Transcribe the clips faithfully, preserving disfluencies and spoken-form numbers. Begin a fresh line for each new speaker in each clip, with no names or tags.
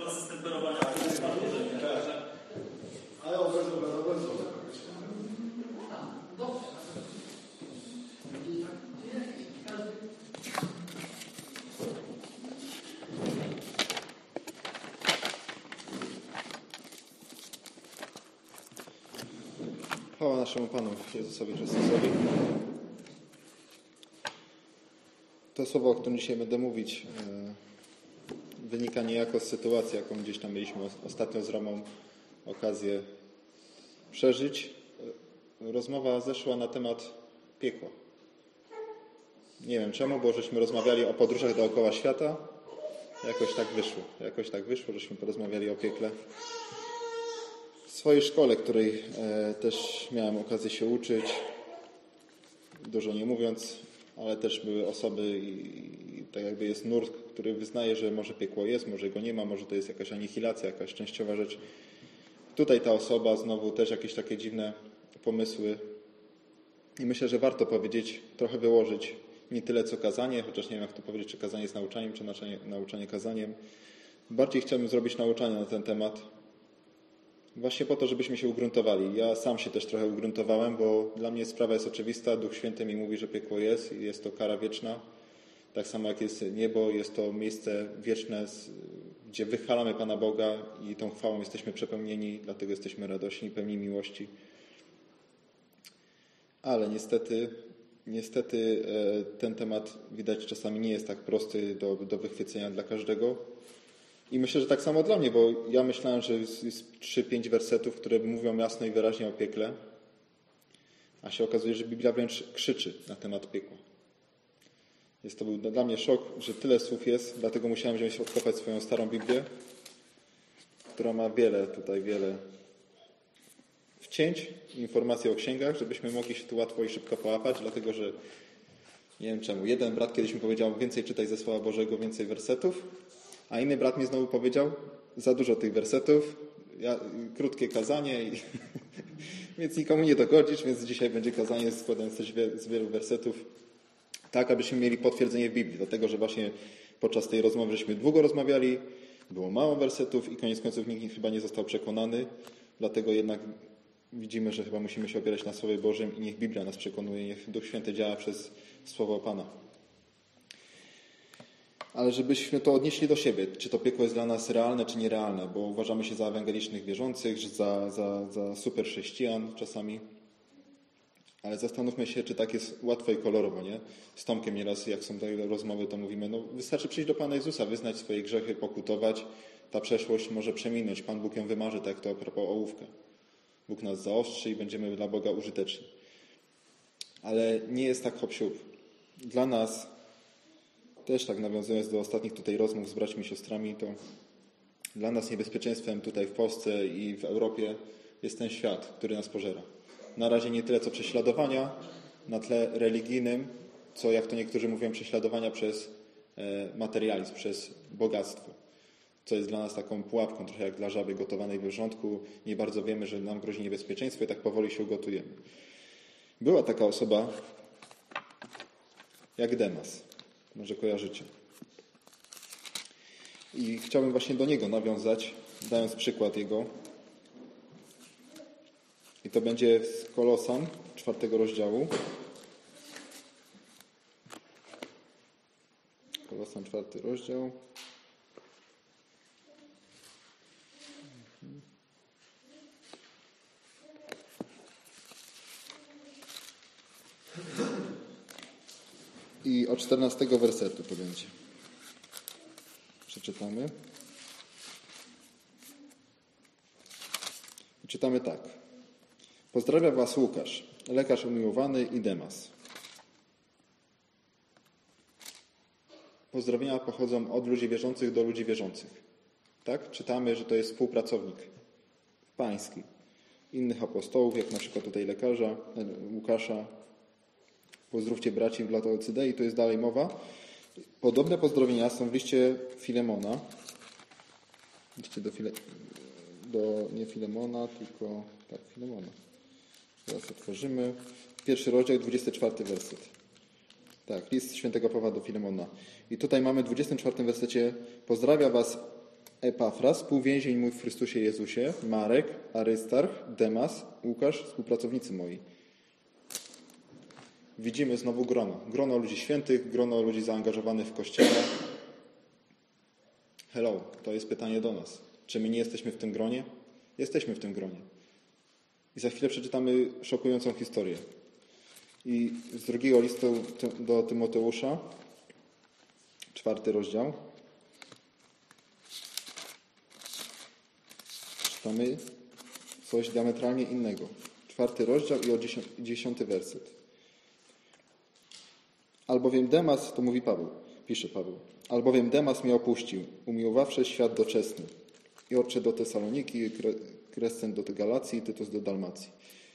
proces temperowania.
Ale obecnie będą obecnie.
Chwała naszemu Panu Jezusowi Chrystusowi. To słowo, o którym dzisiaj będę mówić, wynika niejako z sytuacji, jaką gdzieś tam mieliśmy ostatnio z Romą okazję przeżyć. Rozmowa zeszła na temat piekła. Nie wiem czemu, bo żeśmy rozmawiali o podróżach dookoła świata. Jakoś tak wyszło. Jakoś tak wyszło, żeśmy porozmawiali o piekle. W swojej szkole, której e, też miałem okazję się uczyć, dużo nie mówiąc, ale też były osoby i, i tak jakby jest nurt, który wyznaje, że może piekło jest, może go nie ma, może to jest jakaś anihilacja, jakaś częściowa rzecz. Tutaj ta osoba znowu też jakieś takie dziwne pomysły i myślę, że warto powiedzieć, trochę wyłożyć nie tyle co kazanie, chociaż nie wiem jak to powiedzieć, czy kazanie jest nauczaniem, czy nauczanie, nauczanie kazaniem. Bardziej chciałbym zrobić nauczanie na ten temat, właśnie po to, żebyśmy się ugruntowali. Ja sam się też trochę ugruntowałem, bo dla mnie sprawa jest oczywista. Duch Święty mi mówi, że piekło jest i jest to kara wieczna. Tak samo jak jest niebo, jest to miejsce wieczne, gdzie wychwalamy Pana Boga i tą chwałą jesteśmy przepełnieni, dlatego jesteśmy radośni, pełni miłości. Ale niestety, niestety ten temat widać czasami nie jest tak prosty do, do wychwycenia dla każdego. I myślę, że tak samo dla mnie, bo ja myślałem, że jest trzy pięć wersetów, które mówią jasno i wyraźnie o piekle, a się okazuje, że Biblia wręcz krzyczy na temat piekła. Jest to był dla mnie szok, że tyle słów jest, dlatego musiałem wziąć odkopać swoją starą Biblię, która ma wiele, tutaj wiele wcięć, informacji o księgach, żebyśmy mogli się tu łatwo i szybko połapać, dlatego że nie wiem czemu. Jeden brat kiedyś mi powiedział, więcej czytaj ze Słowa Bożego, więcej wersetów, a inny brat mi znowu powiedział, za dużo tych wersetów, ja, krótkie kazanie, i więc nikomu nie dogodzisz, więc dzisiaj będzie kazanie składające się z wielu wersetów, tak abyśmy mieli potwierdzenie w Biblii, dlatego że właśnie podczas tej rozmowy żeśmy długo rozmawiali, było mało wersetów i koniec końców nikt chyba nie został przekonany, dlatego jednak widzimy, że chyba musimy się opierać na Słowie Bożym i niech Biblia nas przekonuje, niech Duch Święty działa przez Słowo Pana. Ale żebyśmy to odnieśli do siebie, czy to piekło jest dla nas realne, czy nierealne, bo uważamy się za ewangelicznych wierzących, za, za, za super chrześcijan czasami. Ale zastanówmy się, czy tak jest łatwo i kolorowo, nie? Z Tomkiem nieraz, jak są te rozmowy, to mówimy, no wystarczy przyjść do Pana Jezusa, wyznać swoje grzechy, pokutować. Ta przeszłość może przeminąć. Pan Bóg ją wymarzy, tak jak to a propos ołówka. Bóg nas zaostrzy i będziemy dla Boga użyteczni. Ale nie jest tak hop-siup. Dla nas, też tak nawiązując do ostatnich tutaj rozmów z braćmi i siostrami, to dla nas niebezpieczeństwem tutaj w Polsce i w Europie jest ten świat, który nas pożera. Na razie nie tyle co prześladowania na tle religijnym, co jak to niektórzy mówią, prześladowania przez materializm, przez bogactwo. Co jest dla nas taką pułapką, trochę jak dla żaby gotowanej w wrzątku. Nie bardzo wiemy, że nam grozi niebezpieczeństwo i tak powoli się ugotujemy. Była taka osoba jak Demas. Może kojarzycie. I chciałbym właśnie do niego nawiązać, dając przykład jego. I to będzie z Kolosan, czwartego rozdziału. Kolosan, czwarty rozdział. I od czternastego wersetu to będzie. Przeczytamy. I czytamy tak. Pozdrawia was Łukasz, lekarz umiłowany i Demas. Pozdrowienia pochodzą od ludzi wierzących do ludzi wierzących. Tak? Czytamy, że to jest współpracownik pański. Innych apostołów, jak na przykład tutaj lekarza, Łukasza. Pozdrówcie braci w Laodicei, to jest dalej mowa. Podobne pozdrowienia są w liście Filemona. Liście do, File, do nie Filemona, tylko tak, Filemona. Teraz otworzymy. Pierwszy rozdział, dwudziesty czwarty werset. Tak, list świętego Pawła do Filemona. I tutaj mamy w dwudziestym czwartym wersecie. Pozdrawia was Epafras, współwięzień mój w Chrystusie Jezusie, Marek, Arystarch, Demas, Łukasz, współpracownicy moi. Widzimy znowu grono. Grono ludzi świętych, grono ludzi zaangażowanych w Kościele. Hello, to jest pytanie do nas. Czy my nie jesteśmy w tym gronie? Jesteśmy w tym gronie. I za chwilę przeczytamy szokującą historię. I z drugiego listu do Tymoteusza, czwarty rozdział, czytamy coś diametralnie innego. Czwarty rozdział i o dziesiąty werset. Albowiem Demas, to mówi Paweł, pisze Paweł, albowiem Demas mnie opuścił, umiłowawszy świat doczesny i odszedł do Tesaloniki, Krescen do Galacji i Tytus do Dalmacji.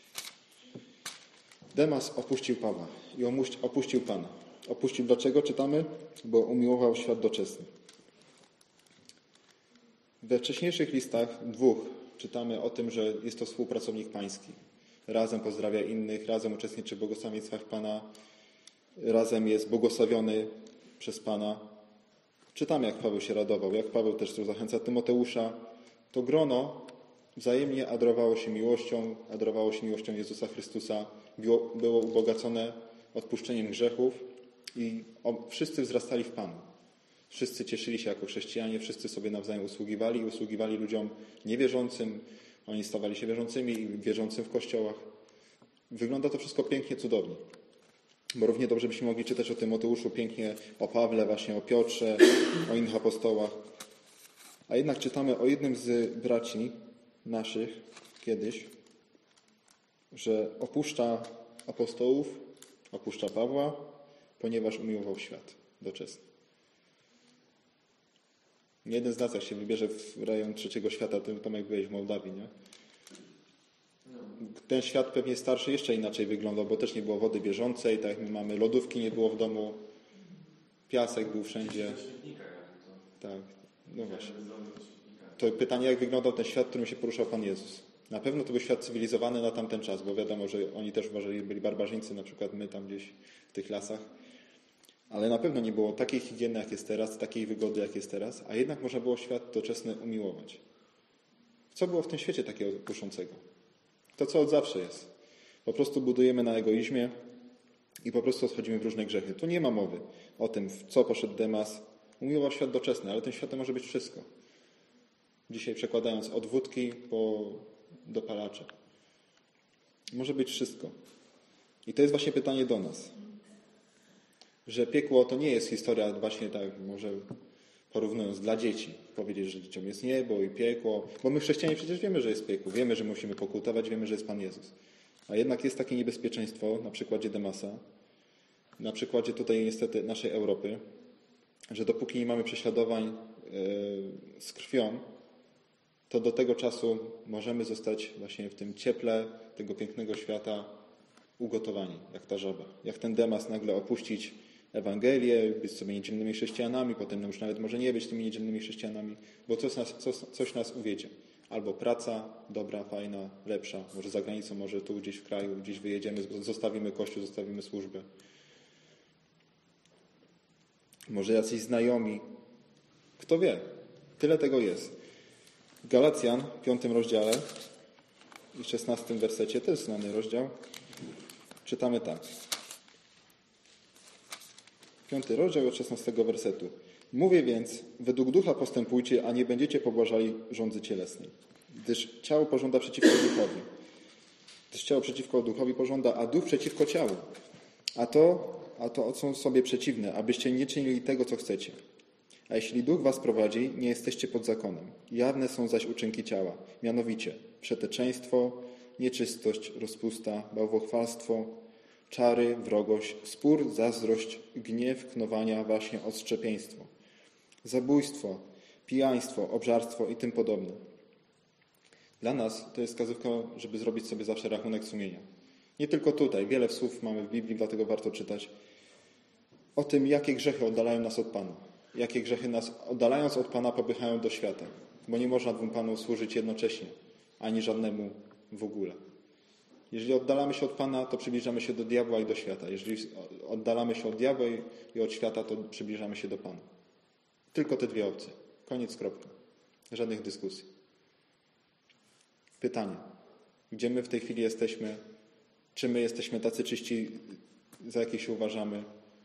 Demas opuścił Pawła i opuścił Pana. Opuścił dlaczego? Czytamy, bo umiłował świat doczesny. We wcześniejszych listach dwóch czytamy o tym, że jest to współpracownik pański. Razem pozdrawia innych, razem uczestniczy w błogosławieństwach Pana, razem jest błogosławiony przez Pana. Czytamy, jak Paweł się radował, jak Paweł też tu zachęca Tymoteusza. To grono wzajemnie adorowało się miłością, adorowało się miłością Jezusa Chrystusa, było, było ubogacone odpuszczeniem grzechów i wszyscy wzrastali w Panu. Wszyscy cieszyli się jako chrześcijanie, wszyscy sobie nawzajem usługiwali i usługiwali ludziom niewierzącym. Oni stawali się wierzącymi i wierzącym w kościołach. Wygląda to wszystko pięknie, cudownie. Bo równie dobrze byśmy mogli czytać o Tymoteuszu pięknie, o Pawle, właśnie o Piotrze, o innych apostołach. A jednak czytamy o jednym z braci naszych kiedyś, że opuszcza apostołów, opuszcza Pawła, ponieważ umiłował świat doczesny. Nie jeden z nas, jak się wybierze w rejon trzeciego świata, to Tomek byłeś w Mołdawii, nie? Ten świat pewnie starszy jeszcze inaczej wyglądał, bo też nie było wody bieżącej, tak jak my mamy, lodówki nie było w domu, piasek był wszędzie. Tak, no właśnie. To pytanie, jak wyglądał ten świat, w którym się poruszał Pan Jezus. Na pewno to był świat cywilizowany na tamten czas, bo wiadomo, że oni też uważali, byli barbarzyńcy, na przykład my tam gdzieś w tych lasach. Ale na pewno nie było takiej higieny, jak jest teraz, takiej wygody, jak jest teraz, a jednak można było świat doczesny umiłować. Co było w tym świecie takiego kuszącego? To, co od zawsze jest. Po prostu budujemy na egoizmie i po prostu odchodzimy w różne grzechy. Tu nie ma mowy o tym, w co poszedł Demas. Umiłował świat doczesny, ale tym światem może być wszystko. Dzisiaj przekładając od wódki po dopalacze. Może być wszystko. I to jest właśnie pytanie do nas. Że piekło to nie jest historia właśnie tak, może porównując dla dzieci. Powiedzieć, że dzieciom jest niebo i piekło. Bo my chrześcijanie przecież wiemy, że jest piekło. Wiemy, że musimy pokutować, wiemy, że jest Pan Jezus. A jednak jest takie niebezpieczeństwo na przykładzie Demasa, na przykładzie tutaj niestety naszej Europy, że dopóki nie mamy prześladowań yy, z krwią, to do tego czasu możemy zostać właśnie w tym cieple tego pięknego świata ugotowani, jak ta żaba. Jak ten Demas nagle opuścić Ewangelię, być sobie niedzielnymi chrześcijanami, potem już nawet może nie być tymi niedzielnymi chrześcijanami, bo coś nas, coś, coś nas uwiedzie. Albo praca dobra, fajna, lepsza, może za granicą, może tu gdzieś w kraju, gdzieś wyjedziemy, zostawimy kościół, zostawimy służbę. Może jacyś znajomi. Kto wie? Tyle tego jest. W Galacjan, w piątym rozdziale i szesnastym wersecie, to jest znany rozdział, czytamy tak. Piąty rozdział od szesnastego wersetu. Mówię więc, według ducha postępujcie, a nie będziecie pobłażali żądzy cielesnej. Gdyż ciało pożąda przeciwko duchowi. Gdyż ciało przeciwko duchowi pożąda, a duch przeciwko ciału. A to, a to są sobie przeciwne, abyście nie czynili tego, co chcecie. A jeśli duch was prowadzi, nie jesteście pod zakonem. Jawne są zaś uczynki ciała, mianowicie przeteczeństwo, nieczystość, rozpusta, bałwochwalstwo, czary, wrogość, spór, zazdrość, gniew, knowania, właśnie odszczepieństwo, zabójstwo, pijaństwo, obżarstwo i tym podobne. Dla nas to jest wskazówka, żeby zrobić sobie zawsze rachunek sumienia. Nie tylko tutaj, wiele słów mamy w Biblii, dlatego warto czytać o tym, jakie grzechy oddalają nas od Pana. Jakie grzechy nas, oddalając od Pana, popychają do świata. Bo nie można dwóm Panu służyć jednocześnie, ani żadnemu w ogóle. Jeżeli oddalamy się od Pana, to przybliżamy się do diabła i do świata. Jeżeli oddalamy się od diabła i od świata, to przybliżamy się do Pana. Tylko te dwie opcje. Koniec, kropka. Żadnych dyskusji. Pytanie. Gdzie my w tej chwili jesteśmy? Czy my jesteśmy tacy czyści, za jakich się uważamy?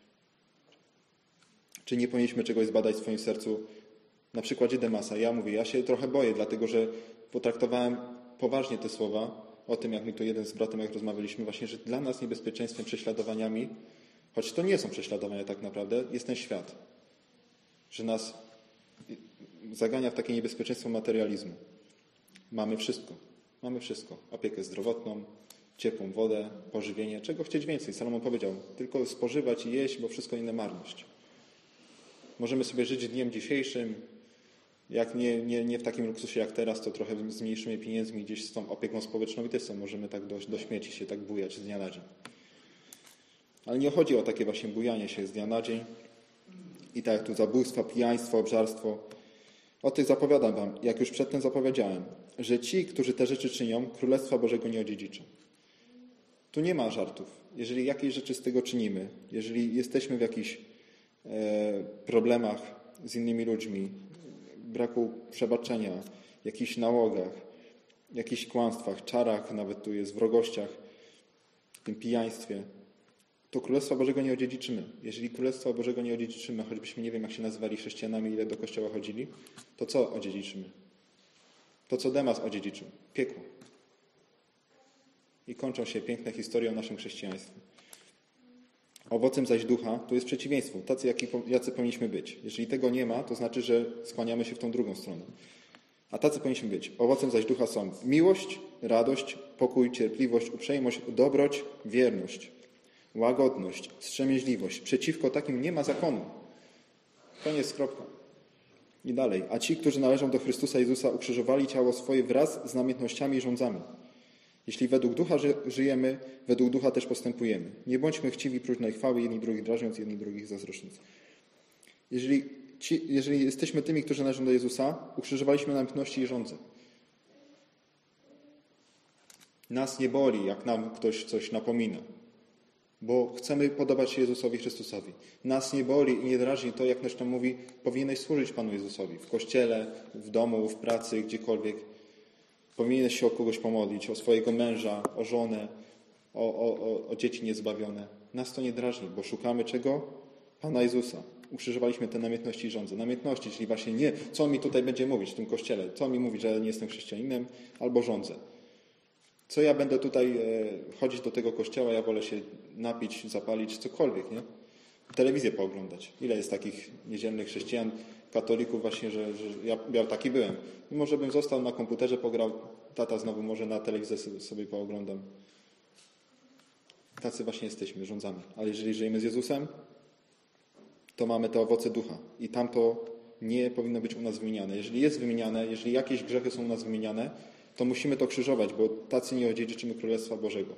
Czy nie powinniśmy czegoś zbadać w swoim sercu? Na przykładzie Demasa. Ja mówię, ja się trochę boję, dlatego że potraktowałem poważnie te słowa o tym, jak mi tu jeden z bratem, jak rozmawialiśmy, właśnie, że dla nas niebezpieczeństwem, prześladowaniami, choć to nie są prześladowania tak naprawdę, jest ten świat. Że nas zagania w takie niebezpieczeństwo materializmu. Mamy wszystko. Mamy wszystko. Opiekę zdrowotną, ciepłą wodę, pożywienie. Czego chcieć więcej? Salomon powiedział, tylko spożywać i jeść, bo wszystko inne marność. Możemy sobie żyć dniem dzisiejszym. Jak nie, nie, nie w takim luksusie jak teraz, to trochę z mniejszymi pieniędzmi gdzieś z tą opieką społeczną i też są. Możemy tak do, do śmieci się tak bujać z dnia na dzień. Ale nie chodzi o takie właśnie bujanie się z dnia na dzień. I tak jak tu zabójstwa, pijaństwo, obżarstwo. O tych zapowiadam wam, jak już przedtem zapowiedziałem, że ci, którzy te rzeczy czynią, Królestwa Bożego nie odziedziczą. Tu nie ma żartów. Jeżeli jakieś rzeczy z tego czynimy, jeżeli jesteśmy w jakichś e, problemach z innymi ludźmi, braku przebaczenia, jakichś nałogach, jakichś kłamstwach, czarach, nawet tu jest, wrogościach, w tym pijaństwie, to Królestwa Bożego nie odziedziczymy. Jeżeli Królestwa Bożego nie odziedziczymy, choćbyśmy nie wiem, jak się nazywali chrześcijanami, ile do kościoła chodzili, to co odziedziczymy? To, co Demas odziedziczył. Piekło. I kończą się piękne historie o naszym chrześcijaństwie. Owocem zaś ducha to jest przeciwieństwo. Tacy, jaki, jacy powinniśmy być. Jeżeli tego nie ma, to znaczy, że skłaniamy się w tą drugą stronę. A tacy powinniśmy być. Owocem zaś ducha są miłość, radość, pokój, cierpliwość, uprzejmość, dobroć, wierność, łagodność, wstrzemięźliwość. Przeciwko takim nie ma zakonu. Koniec, kropka. I dalej. A ci, którzy należą do Chrystusa Jezusa, ukrzyżowali ciało swoje wraz z namiętnościami i rządzami. Jeśli według ducha ży- żyjemy, według ducha też postępujemy. Nie bądźmy chciwi próżnej chwały, jedni drugich drażniąc, jedni drugich zazdroszcząc. Jeżeli, ci, jeżeli jesteśmy tymi, którzy należą do Jezusa, ukrzyżowaliśmy namiętności i rządze. Nas nie boli, jak nam ktoś coś napomina, bo chcemy podobać się Jezusowi Chrystusowi. Nas nie boli i nie drażni to, jak ktoś nam mówi, powinieneś służyć Panu Jezusowi w kościele, w domu, w pracy, gdziekolwiek. Powinieneś się o kogoś pomodlić, o swojego męża, o żonę, o, o, o, o dzieci niezbawione. Nas to nie drażni, bo szukamy czego? Pana Jezusa. Ukrzyżowaliśmy te namiętności i rządze. Namiętności, czyli właśnie nie, co mi tutaj będzie mówić w tym kościele, co mi mówi, że ja nie jestem chrześcijaninem, albo rządzę. Co ja będę tutaj e, chodzić do tego kościoła, ja wolę się napić, zapalić, cokolwiek, nie? Telewizję pooglądać. Ile jest takich niedzielnych chrześcijan, katolików właśnie, że, że ja, ja taki byłem. Mimo, że bym został na komputerze, pograł, tata znowu może na telewizję sobie pooglądam. Tacy właśnie jesteśmy, rządzamy. Ale jeżeli żyjemy z Jezusem, to mamy te owoce ducha. I tam to nie powinno być u nas wymieniane. Jeżeli jest wymieniane, jeżeli jakieś grzechy są u nas wymieniane, to musimy to krzyżować, bo tacy nie odziedziczymy Królestwa Bożego.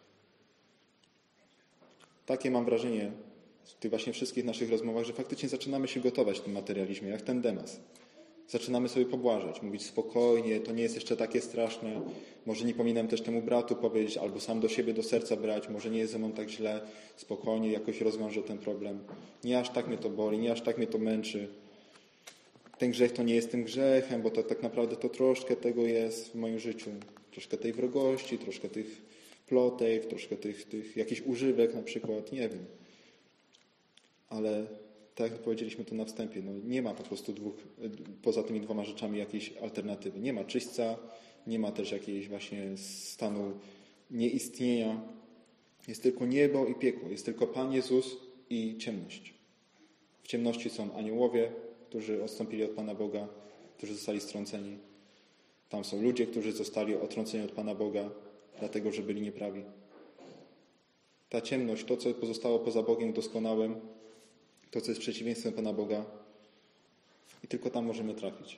Takie mam wrażenie w tych właśnie wszystkich naszych rozmowach, że faktycznie zaczynamy się gotować w tym materializmie, jak ten Demas. Zaczynamy sobie pobłażać, mówić spokojnie, to nie jest jeszcze takie straszne, może nie powinienem też temu bratu powiedzieć, albo sam do siebie, do serca brać, może nie jest ze mną tak źle, spokojnie, jakoś rozwiążę ten problem. Nie aż tak mnie to boli, nie aż tak mnie to męczy. Ten grzech to nie jest tym grzechem, bo to tak naprawdę to troszkę tego jest w moim życiu. Troszkę tej wrogości, troszkę tych plotek, troszkę tych, tych jakichś używek na przykład, nie wiem. Ale tak jak powiedzieliśmy tu na wstępie, no nie ma po prostu dwóch, poza tymi dwoma rzeczami jakiejś alternatywy. Nie ma czyśćca, nie ma też jakiejś właśnie stanu nieistnienia. Jest tylko niebo i piekło. Jest tylko Pan Jezus i ciemność. W ciemności są aniołowie, którzy odstąpili od Pana Boga, którzy zostali strąceni. Tam są ludzie, którzy zostali odtrąceni od Pana Boga, dlatego, że byli nieprawi. Ta ciemność, to, co pozostało poza Bogiem doskonałym, to, co jest przeciwieństwem Pana Boga, i tylko tam możemy trafić.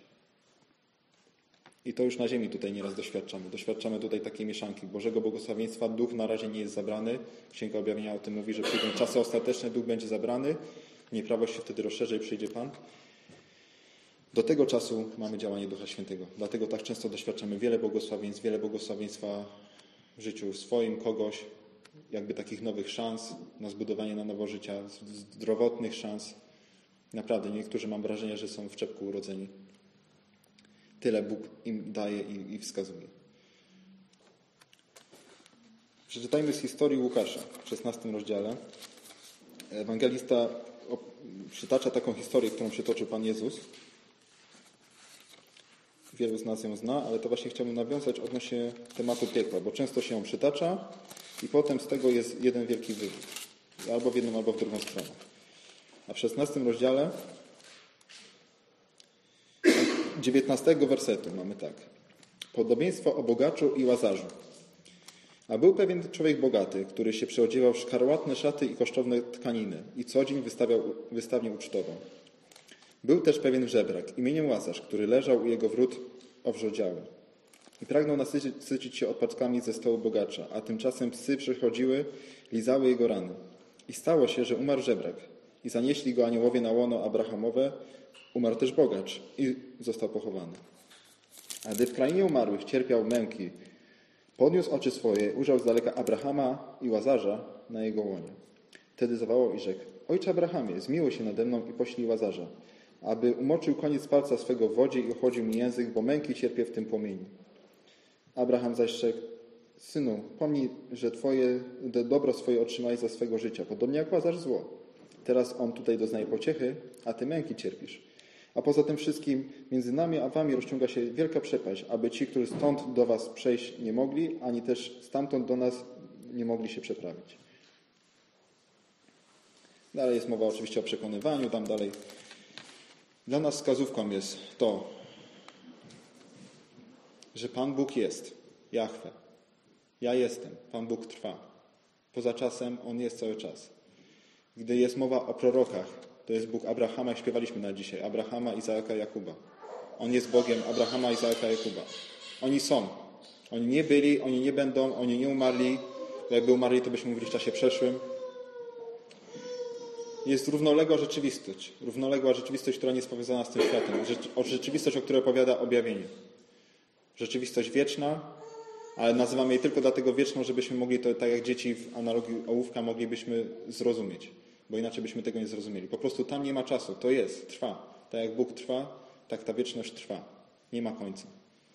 I to już na ziemi tutaj nieraz doświadczamy. Doświadczamy tutaj takiej mieszanki Bożego błogosławieństwa. Duch na razie nie jest zabrany. Księga Objawienia o tym mówi, że przyjdą czasy ostateczne, Duch będzie zabrany. Nieprawość się wtedy rozszerzy i przyjdzie Pan. Do tego czasu mamy działanie Ducha Świętego. Dlatego tak często doświadczamy wiele błogosławieństw, wiele błogosławieństwa w życiu swoim, kogoś, jakby takich nowych szans na zbudowanie na nowo życia, zdrowotnych szans. Naprawdę, niektórzy mam wrażenie, że są w czepku urodzeni. tyle Bóg im daje i, i wskazuje. Przeczytajmy z historii Łukasza w szesnastym rozdziale. Ewangelista przytacza taką historię, którą przytoczył Pan Jezus. Wielu z nas ją zna, ale to właśnie chciałbym nawiązać odnośnie tematu piekła, bo często się ją przytacza i potem z tego jest jeden wielki wywód. Albo w jedną, albo w drugą stronę. A w szesnastym rozdziale dziewiętnastego wersetu mamy tak. Podobieństwo o bogaczu i łazarzu. A był pewien człowiek bogaty, który się przeodziewał w szkarłatne szaty i kosztowne tkaniny i co dzień wystawiał wystawnie ucztową. Był też pewien żebrak imieniem Łazarz, który leżał u jego wrót owrzodziały i pragnął nasycić się odpadkami ze stołu bogacza, a tymczasem psy przychodziły, lizały jego rany. I stało się, że umarł żebrak i zanieśli go aniołowie na łono Abrahamowe, umarł też bogacz i został pochowany. A gdy w krainie umarłych cierpiał męki, podniósł oczy swoje, ujrzał z daleka Abrahama i Łazarza na jego łonie. Wtedy zawołał i rzekł: Ojcze Abrahamie, zmiłuj się nade mną i poślij Łazarza, aby umoczył koniec palca swego w wodzie i ochłodził mi język, bo męki cierpię w tym płomieniu. Abraham zaś rzekł: Synu, pomnij, że Twoje dobro swoje otrzymałeś za swego życia, podobnie jak Łazarz zło. Teraz on tutaj doznaje pociechy, a Ty męki cierpisz. A poza tym wszystkim między nami a Wami rozciąga się wielka przepaść, aby ci, którzy stąd do Was przejść nie mogli, ani też stamtąd do nas nie mogli się przeprawić. Dalej jest mowa oczywiście o przekonywaniu, tam dalej. Dla nas wskazówką jest to, że Pan Bóg jest, Jahwe. Ja jestem, Pan Bóg trwa. Poza czasem On jest cały czas. Gdy jest mowa o prorokach, to jest Bóg Abrahama, jak śpiewaliśmy na dzisiaj, Abrahama, Izaaka, Jakuba. On jest Bogiem Abrahama, Izaaka, Jakuba. Oni są. Oni nie byli, oni nie będą, oni nie umarli. Bo jakby umarli, to byśmy mówili w czasie przeszłym. Jest równoległa rzeczywistość. Równoległa rzeczywistość, która nie jest powiązana z tym światem. Rzeczywistość, o której opowiada objawienie. Rzeczywistość wieczna, ale nazywamy jej tylko dlatego wieczną, żebyśmy mogli to, tak jak dzieci w analogii ołówka, moglibyśmy zrozumieć. Bo inaczej byśmy tego nie zrozumieli. Po prostu tam nie ma czasu. To jest, trwa. Tak jak Bóg trwa, tak ta wieczność trwa. Nie ma końca.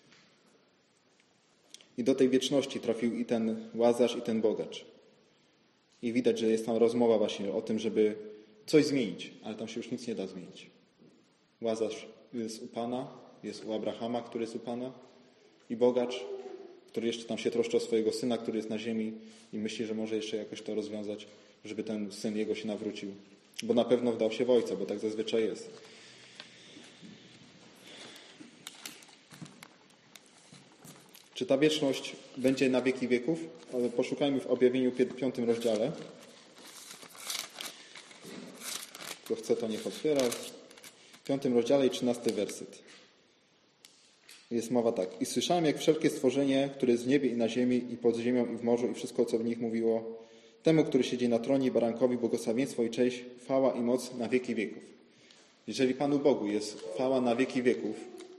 I do tej wieczności trafił i ten Łazarz, i ten bogacz. I widać, że jest tam rozmowa właśnie o tym, żeby coś zmienić, ale tam się już nic nie da zmienić. Łazarz jest u Pana, jest u Abrahama, który jest u Pana, i bogacz, który jeszcze tam się troszczy o swojego syna, który jest na ziemi i myśli, że może jeszcze jakoś to rozwiązać, żeby ten syn jego się nawrócił. Bo na pewno wdał się w ojca, bo tak zazwyczaj jest. Czy ta wieczność będzie na wieki wieków? Poszukajmy w objawieniu piątym rozdziale. Kto chce, to niech otwiera. W piątym rozdziale i trzynasty werset. Jest mowa tak. I słyszałem, jak wszelkie stworzenie, które jest w niebie i na ziemi, i pod ziemią, i w morzu, i wszystko, co w nich mówiło, temu, który siedzi na tronie, barankowi, błogosławieństwo i cześć, chwała i moc na wieki wieków. Jeżeli Panu Bogu jest chwała na wieki wieków,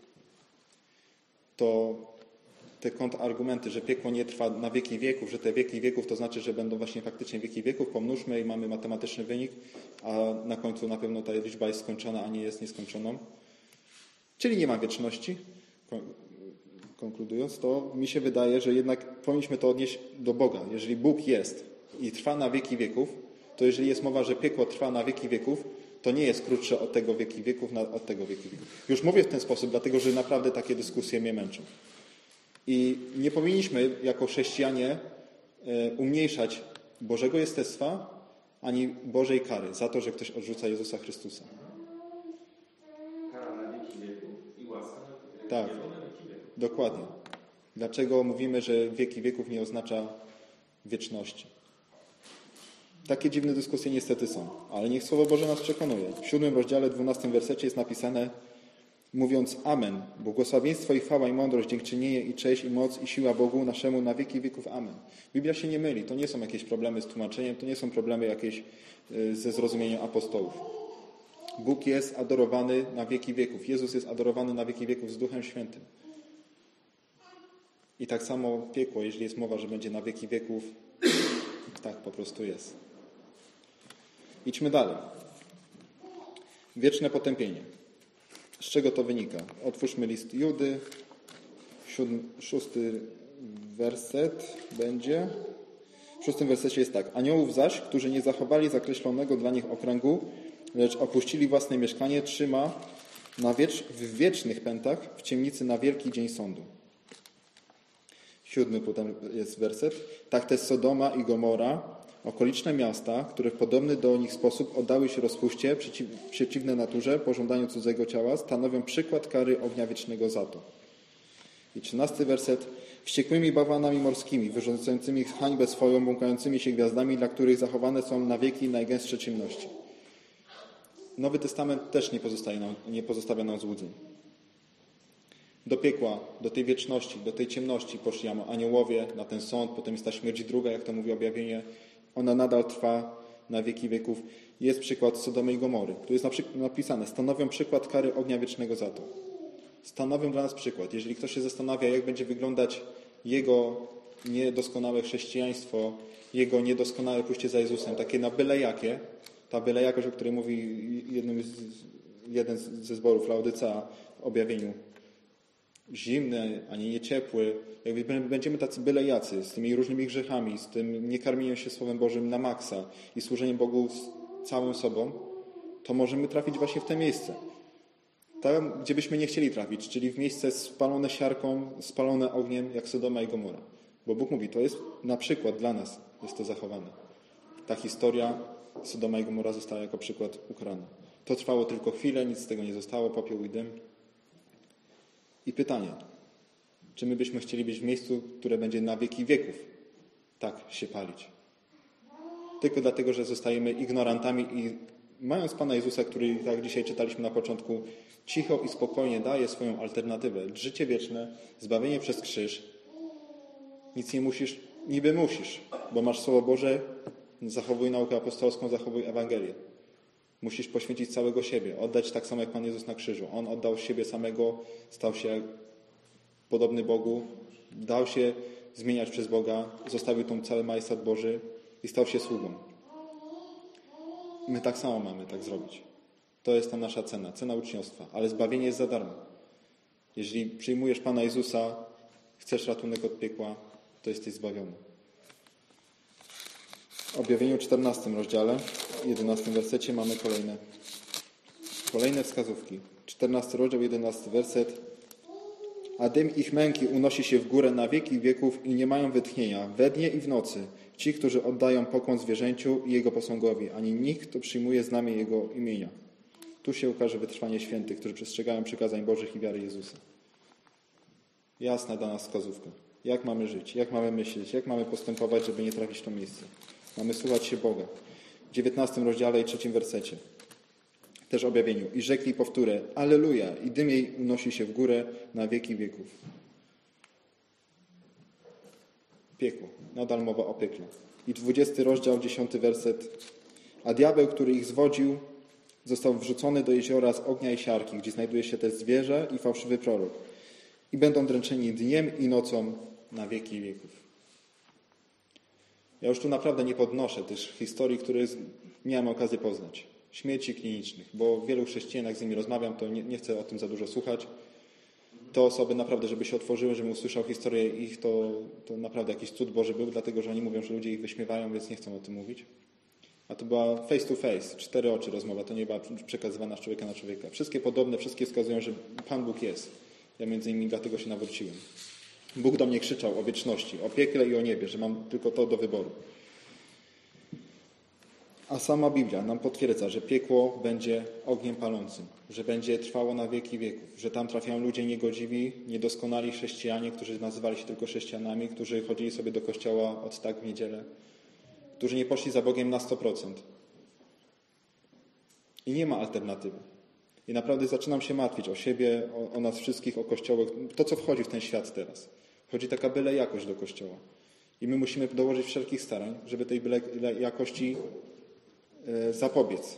to te kontrargumenty, że piekło nie trwa na wieki wieków, że te wieki wieków to znaczy, że będą właśnie faktycznie wieki wieków, pomnóżmy i mamy matematyczny wynik, a na końcu na pewno ta liczba jest skończona, a nie jest nieskończoną. Czyli nie ma wieczności. Konkludując, to mi się wydaje, że jednak powinniśmy to odnieść do Boga. Jeżeli Bóg jest i trwa na wieki wieków, to jeżeli jest mowa, że piekło trwa na wieki wieków, to nie jest krótsze od tego wieki wieków na, od tego wieki wieków. Już mówię w ten sposób, dlatego że naprawdę takie dyskusje mnie męczą. I nie powinniśmy jako chrześcijanie umniejszać Bożego jestestwa ani Bożej kary za to, że ktoś odrzuca Jezusa Chrystusa.
Kara na wieki wieków i łaska na
tak,
wieki wieków.
Dokładnie. Dlaczego mówimy, że wieki wieków nie oznacza wieczności? Takie dziwne dyskusje niestety są, ale niech Słowo Boże nas przekonuje. W siódmym rozdziale, dwunastym wersecie jest napisane, mówiąc Amen, błogosławieństwo i chwała i mądrość, dziękczynienie i cześć i moc i siła Bogu naszemu na wieki wieków. Amen. Biblia się nie myli, to nie są jakieś problemy z tłumaczeniem, to nie są problemy jakieś ze zrozumieniem apostołów. Bóg jest adorowany na wieki wieków. Jezus jest adorowany na wieki wieków z Duchem Świętym. I tak samo piekło, jeżeli jest mowa, że będzie na wieki wieków, tak po prostu jest. Idźmy dalej. Wieczne potępienie. Z czego to wynika? Otwórzmy list Judy, siódmy, szósty werset będzie. W szóstym wersecie jest tak. Aniołów zaś, którzy nie zachowali zakreślonego dla nich okręgu, lecz opuścili własne mieszkanie, trzyma na wiecz, w wiecznych pętach w ciemnicy na wielki dzień sądu. Siódmy potem jest werset. Tak też Sodoma i Gomora, okoliczne miasta, które w podobny do nich sposób oddały się rozpuście, przeciw, przeciwne naturze, pożądaniu cudzego ciała, stanowią przykład kary ognia wiecznego za to. I trzynasty werset. Wściekłymi bałwanami morskimi, wyrządzającymi hańbę swoją, błąkającymi się gwiazdami, dla których zachowane są na wieki najgęstsze ciemności. Nowy Testament też nie, pozostaje nam, nie pozostawia nam złudzeń. Do piekła, do tej wieczności, do tej ciemności poszli aniołowie na ten sąd, potem jest ta śmierć druga, jak to mówi objawienie. Ona nadal trwa na wieki wieków. Jest przykład Sodomy i Gomory. Tu jest napisane, stanowią przykład kary ognia wiecznego za to. Stanowią dla nas przykład. Jeżeli ktoś się zastanawia, jak będzie wyglądać jego niedoskonałe chrześcijaństwo, jego niedoskonałe pójście za Jezusem, takie na byle jakie, ta byle jakość, o której mówi jednym z, jeden ze zborów Laodycea w objawieniu, zimny, ani nie ciepły, jakby będziemy tacy byle jacy, z tymi różnymi grzechami, z tym niekarmieniem się Słowem Bożym na maksa i służeniem Bogu z całym sobą, to możemy trafić właśnie w te miejsce. Tam, gdzie byśmy nie chcieli trafić, czyli w miejsce spalone siarką, spalone ogniem, jak Sodoma i Gomora. Bo Bóg mówi, to jest na przykład dla nas, jest to zachowane. Ta historia Sodoma i Gomora została jako przykład ukarana. To trwało tylko chwilę, nic z tego nie zostało, popiół i dym. I pytanie, czy my byśmy chcieli być w miejscu, które będzie na wieki wieków tak się palić? Tylko dlatego, że zostajemy ignorantami i mając Pana Jezusa, który, tak jak dzisiaj czytaliśmy na początku, cicho i spokojnie daje swoją alternatywę, życie wieczne, zbawienie przez krzyż, nic nie musisz, niby musisz, bo masz Słowo Boże, zachowuj naukę apostolską, zachowuj Ewangelię. Musisz poświęcić całego siebie, oddać tak samo jak Pan Jezus na krzyżu. On oddał siebie samego, stał się podobny Bogu, dał się zmieniać przez Boga, zostawił tą cały majestat Boży i stał się sługą. My tak samo mamy tak zrobić. To jest ta nasza cena, cena uczniostwa, ale zbawienie jest za darmo. Jeżeli przyjmujesz Pana Jezusa, chcesz ratunek od piekła, to jesteś zbawiony. W objawieniu czternastym rozdziale, jedenastym wersecie mamy kolejne, kolejne wskazówki. czternasty rozdział, jedenasty werset. A dym ich męki unosi się w górę na wieki wieków i nie mają wytchnienia, we dnie i w nocy. Ci, którzy oddają pokłon zwierzęciu i jego posągowi, ani nikt, kto przyjmuje znamię jego imienia. Tu się ukaże wytrwanie świętych, którzy przestrzegają przykazań Bożych i wiary Jezusa. Jasna dla nas wskazówka. Jak mamy żyć, jak mamy myśleć, jak mamy postępować, żeby nie trafić w to miejsce. Mamy słuchać się Boga. W dziewiętnastym rozdziale i trzecim wersecie. Też objawieniu. I rzekli powtórę, Alleluja, i dym jej unosi się w górę na wieki wieków. Piekło. Nadal mowa o piekle. I dwudziesty rozdział, dziesiąty werset. A diabeł, który ich zwodził, został wrzucony do jeziora z ognia i siarki, gdzie znajduje się też zwierzę i fałszywy prorok. I będą dręczeni dniem i nocą na wieki wieków. Ja już tu naprawdę nie podnoszę też historii, które miałem okazję poznać. Śmierci klinicznych, bo wielu chrześcijan, jak z nimi rozmawiam, to nie, nie chcę o tym za dużo słuchać. Te osoby naprawdę, żeby się otworzyły, żebym usłyszał historię ich, to, to naprawdę jakiś cud Boży był, dlatego że oni mówią, że ludzie ich wyśmiewają, więc nie chcą o tym mówić. A to była face to face, cztery oczy rozmowa, to nie była przekazywana z człowieka na człowieka. Wszystkie podobne, wszystkie wskazują, że Pan Bóg jest. Ja między innymi dlatego się nawróciłem. Bóg do mnie krzyczał o wieczności, o piekle i o niebie, że mam tylko to do wyboru. A sama Biblia nam potwierdza, że piekło będzie ogniem palącym, że będzie trwało na wieki wieków, że tam trafiają ludzie niegodziwi, niedoskonali chrześcijanie, którzy nazywali się tylko chrześcijanami, którzy chodzili sobie do kościoła od tak w niedzielę, którzy nie poszli za Bogiem na sto procent. I nie ma alternatywy. I naprawdę zaczynam się martwić o siebie, o, o nas wszystkich, o kościoły, to co wchodzi w ten świat teraz. Wchodzi taka byle jakość do kościoła. I my musimy dołożyć wszelkich starań, żeby tej byle jakości zapobiec.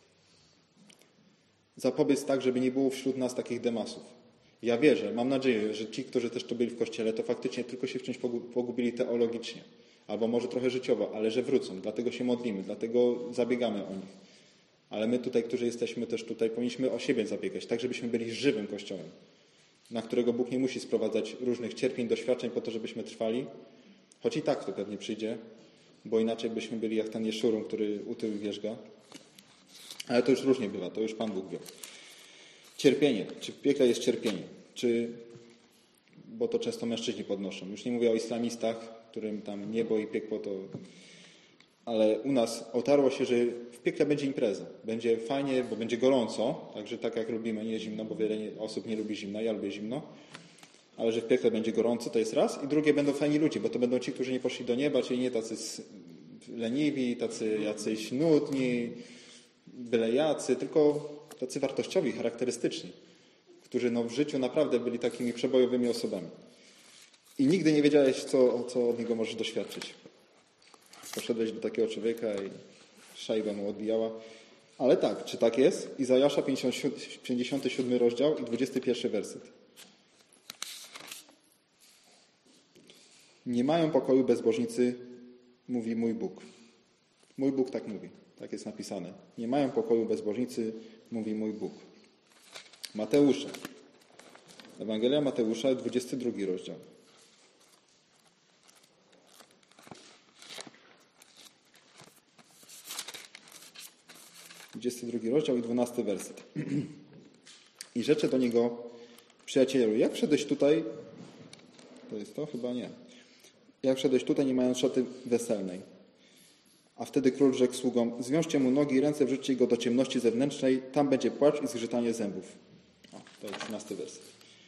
Zapobiec tak, żeby nie było wśród nas takich demasów. Ja wierzę, mam nadzieję, że ci, którzy też tu byli w kościele, to faktycznie tylko się w czymś pogubili teologicznie. Albo może trochę życiowo, ale że wrócą. Dlatego się modlimy, dlatego zabiegamy o nich. Ale my tutaj, którzy jesteśmy też tutaj, powinniśmy o siebie zabiegać, tak żebyśmy byli żywym Kościołem, na którego Bóg nie musi sprowadzać różnych cierpień, doświadczeń po to, żebyśmy trwali, choć i tak to pewnie przyjdzie, bo inaczej byśmy byli jak ten Jeszurun, który utył i wierzga. Ale to już różnie bywa, to już Pan Bóg wie. Cierpienie. Czy w piekle jest cierpienie? Czy, bo to często mężczyźni podnoszą. Już nie mówię o islamistach, którym tam niebo i piekło to... Ale u nas otarło się, że w piekle będzie impreza. Będzie fajnie, bo będzie gorąco, także tak jak lubimy, nie zimno, bo wiele osób nie lubi zimna, ja lubię zimno. Ale że w piekle będzie gorąco, to jest raz. I drugie, będą fajni ludzie, bo to będą ci, którzy nie poszli do nieba, czyli nie tacy leniwi, tacy jacyś nudni, byle jacy, tylko tacy wartościowi, charakterystyczni, którzy no w życiu naprawdę byli takimi przebojowymi osobami. I nigdy nie wiedziałeś, co, co od niego możesz doświadczyć. Poszedłeś do takiego człowieka i szajba mu odbijała. Ale tak, czy tak jest? Izajasza pięćdziesiąty siódmy rozdział i dwudziesty pierwszy werset. Nie mają pokoju bezbożnicy, mówi mój Bóg. Mój Bóg tak mówi. Tak jest napisane. Nie mają pokoju bezbożnicy, mówi mój Bóg. Mateusza. Ewangelia Mateusza, dwudziesty drugi rozdział. dwudziesty drugi rozdział i dwunasty werset. I rzecze do niego, przyjacielu, jak wszedłeś tutaj, to jest to? Chyba nie. Jak wszedłeś tutaj, nie mając szaty weselnej? A wtedy król rzekł sługom, zwiążcie mu nogi i ręce, wrzućcie go do ciemności zewnętrznej, tam będzie płacz i zgrzytanie zębów. O, to jest trzynasty werset.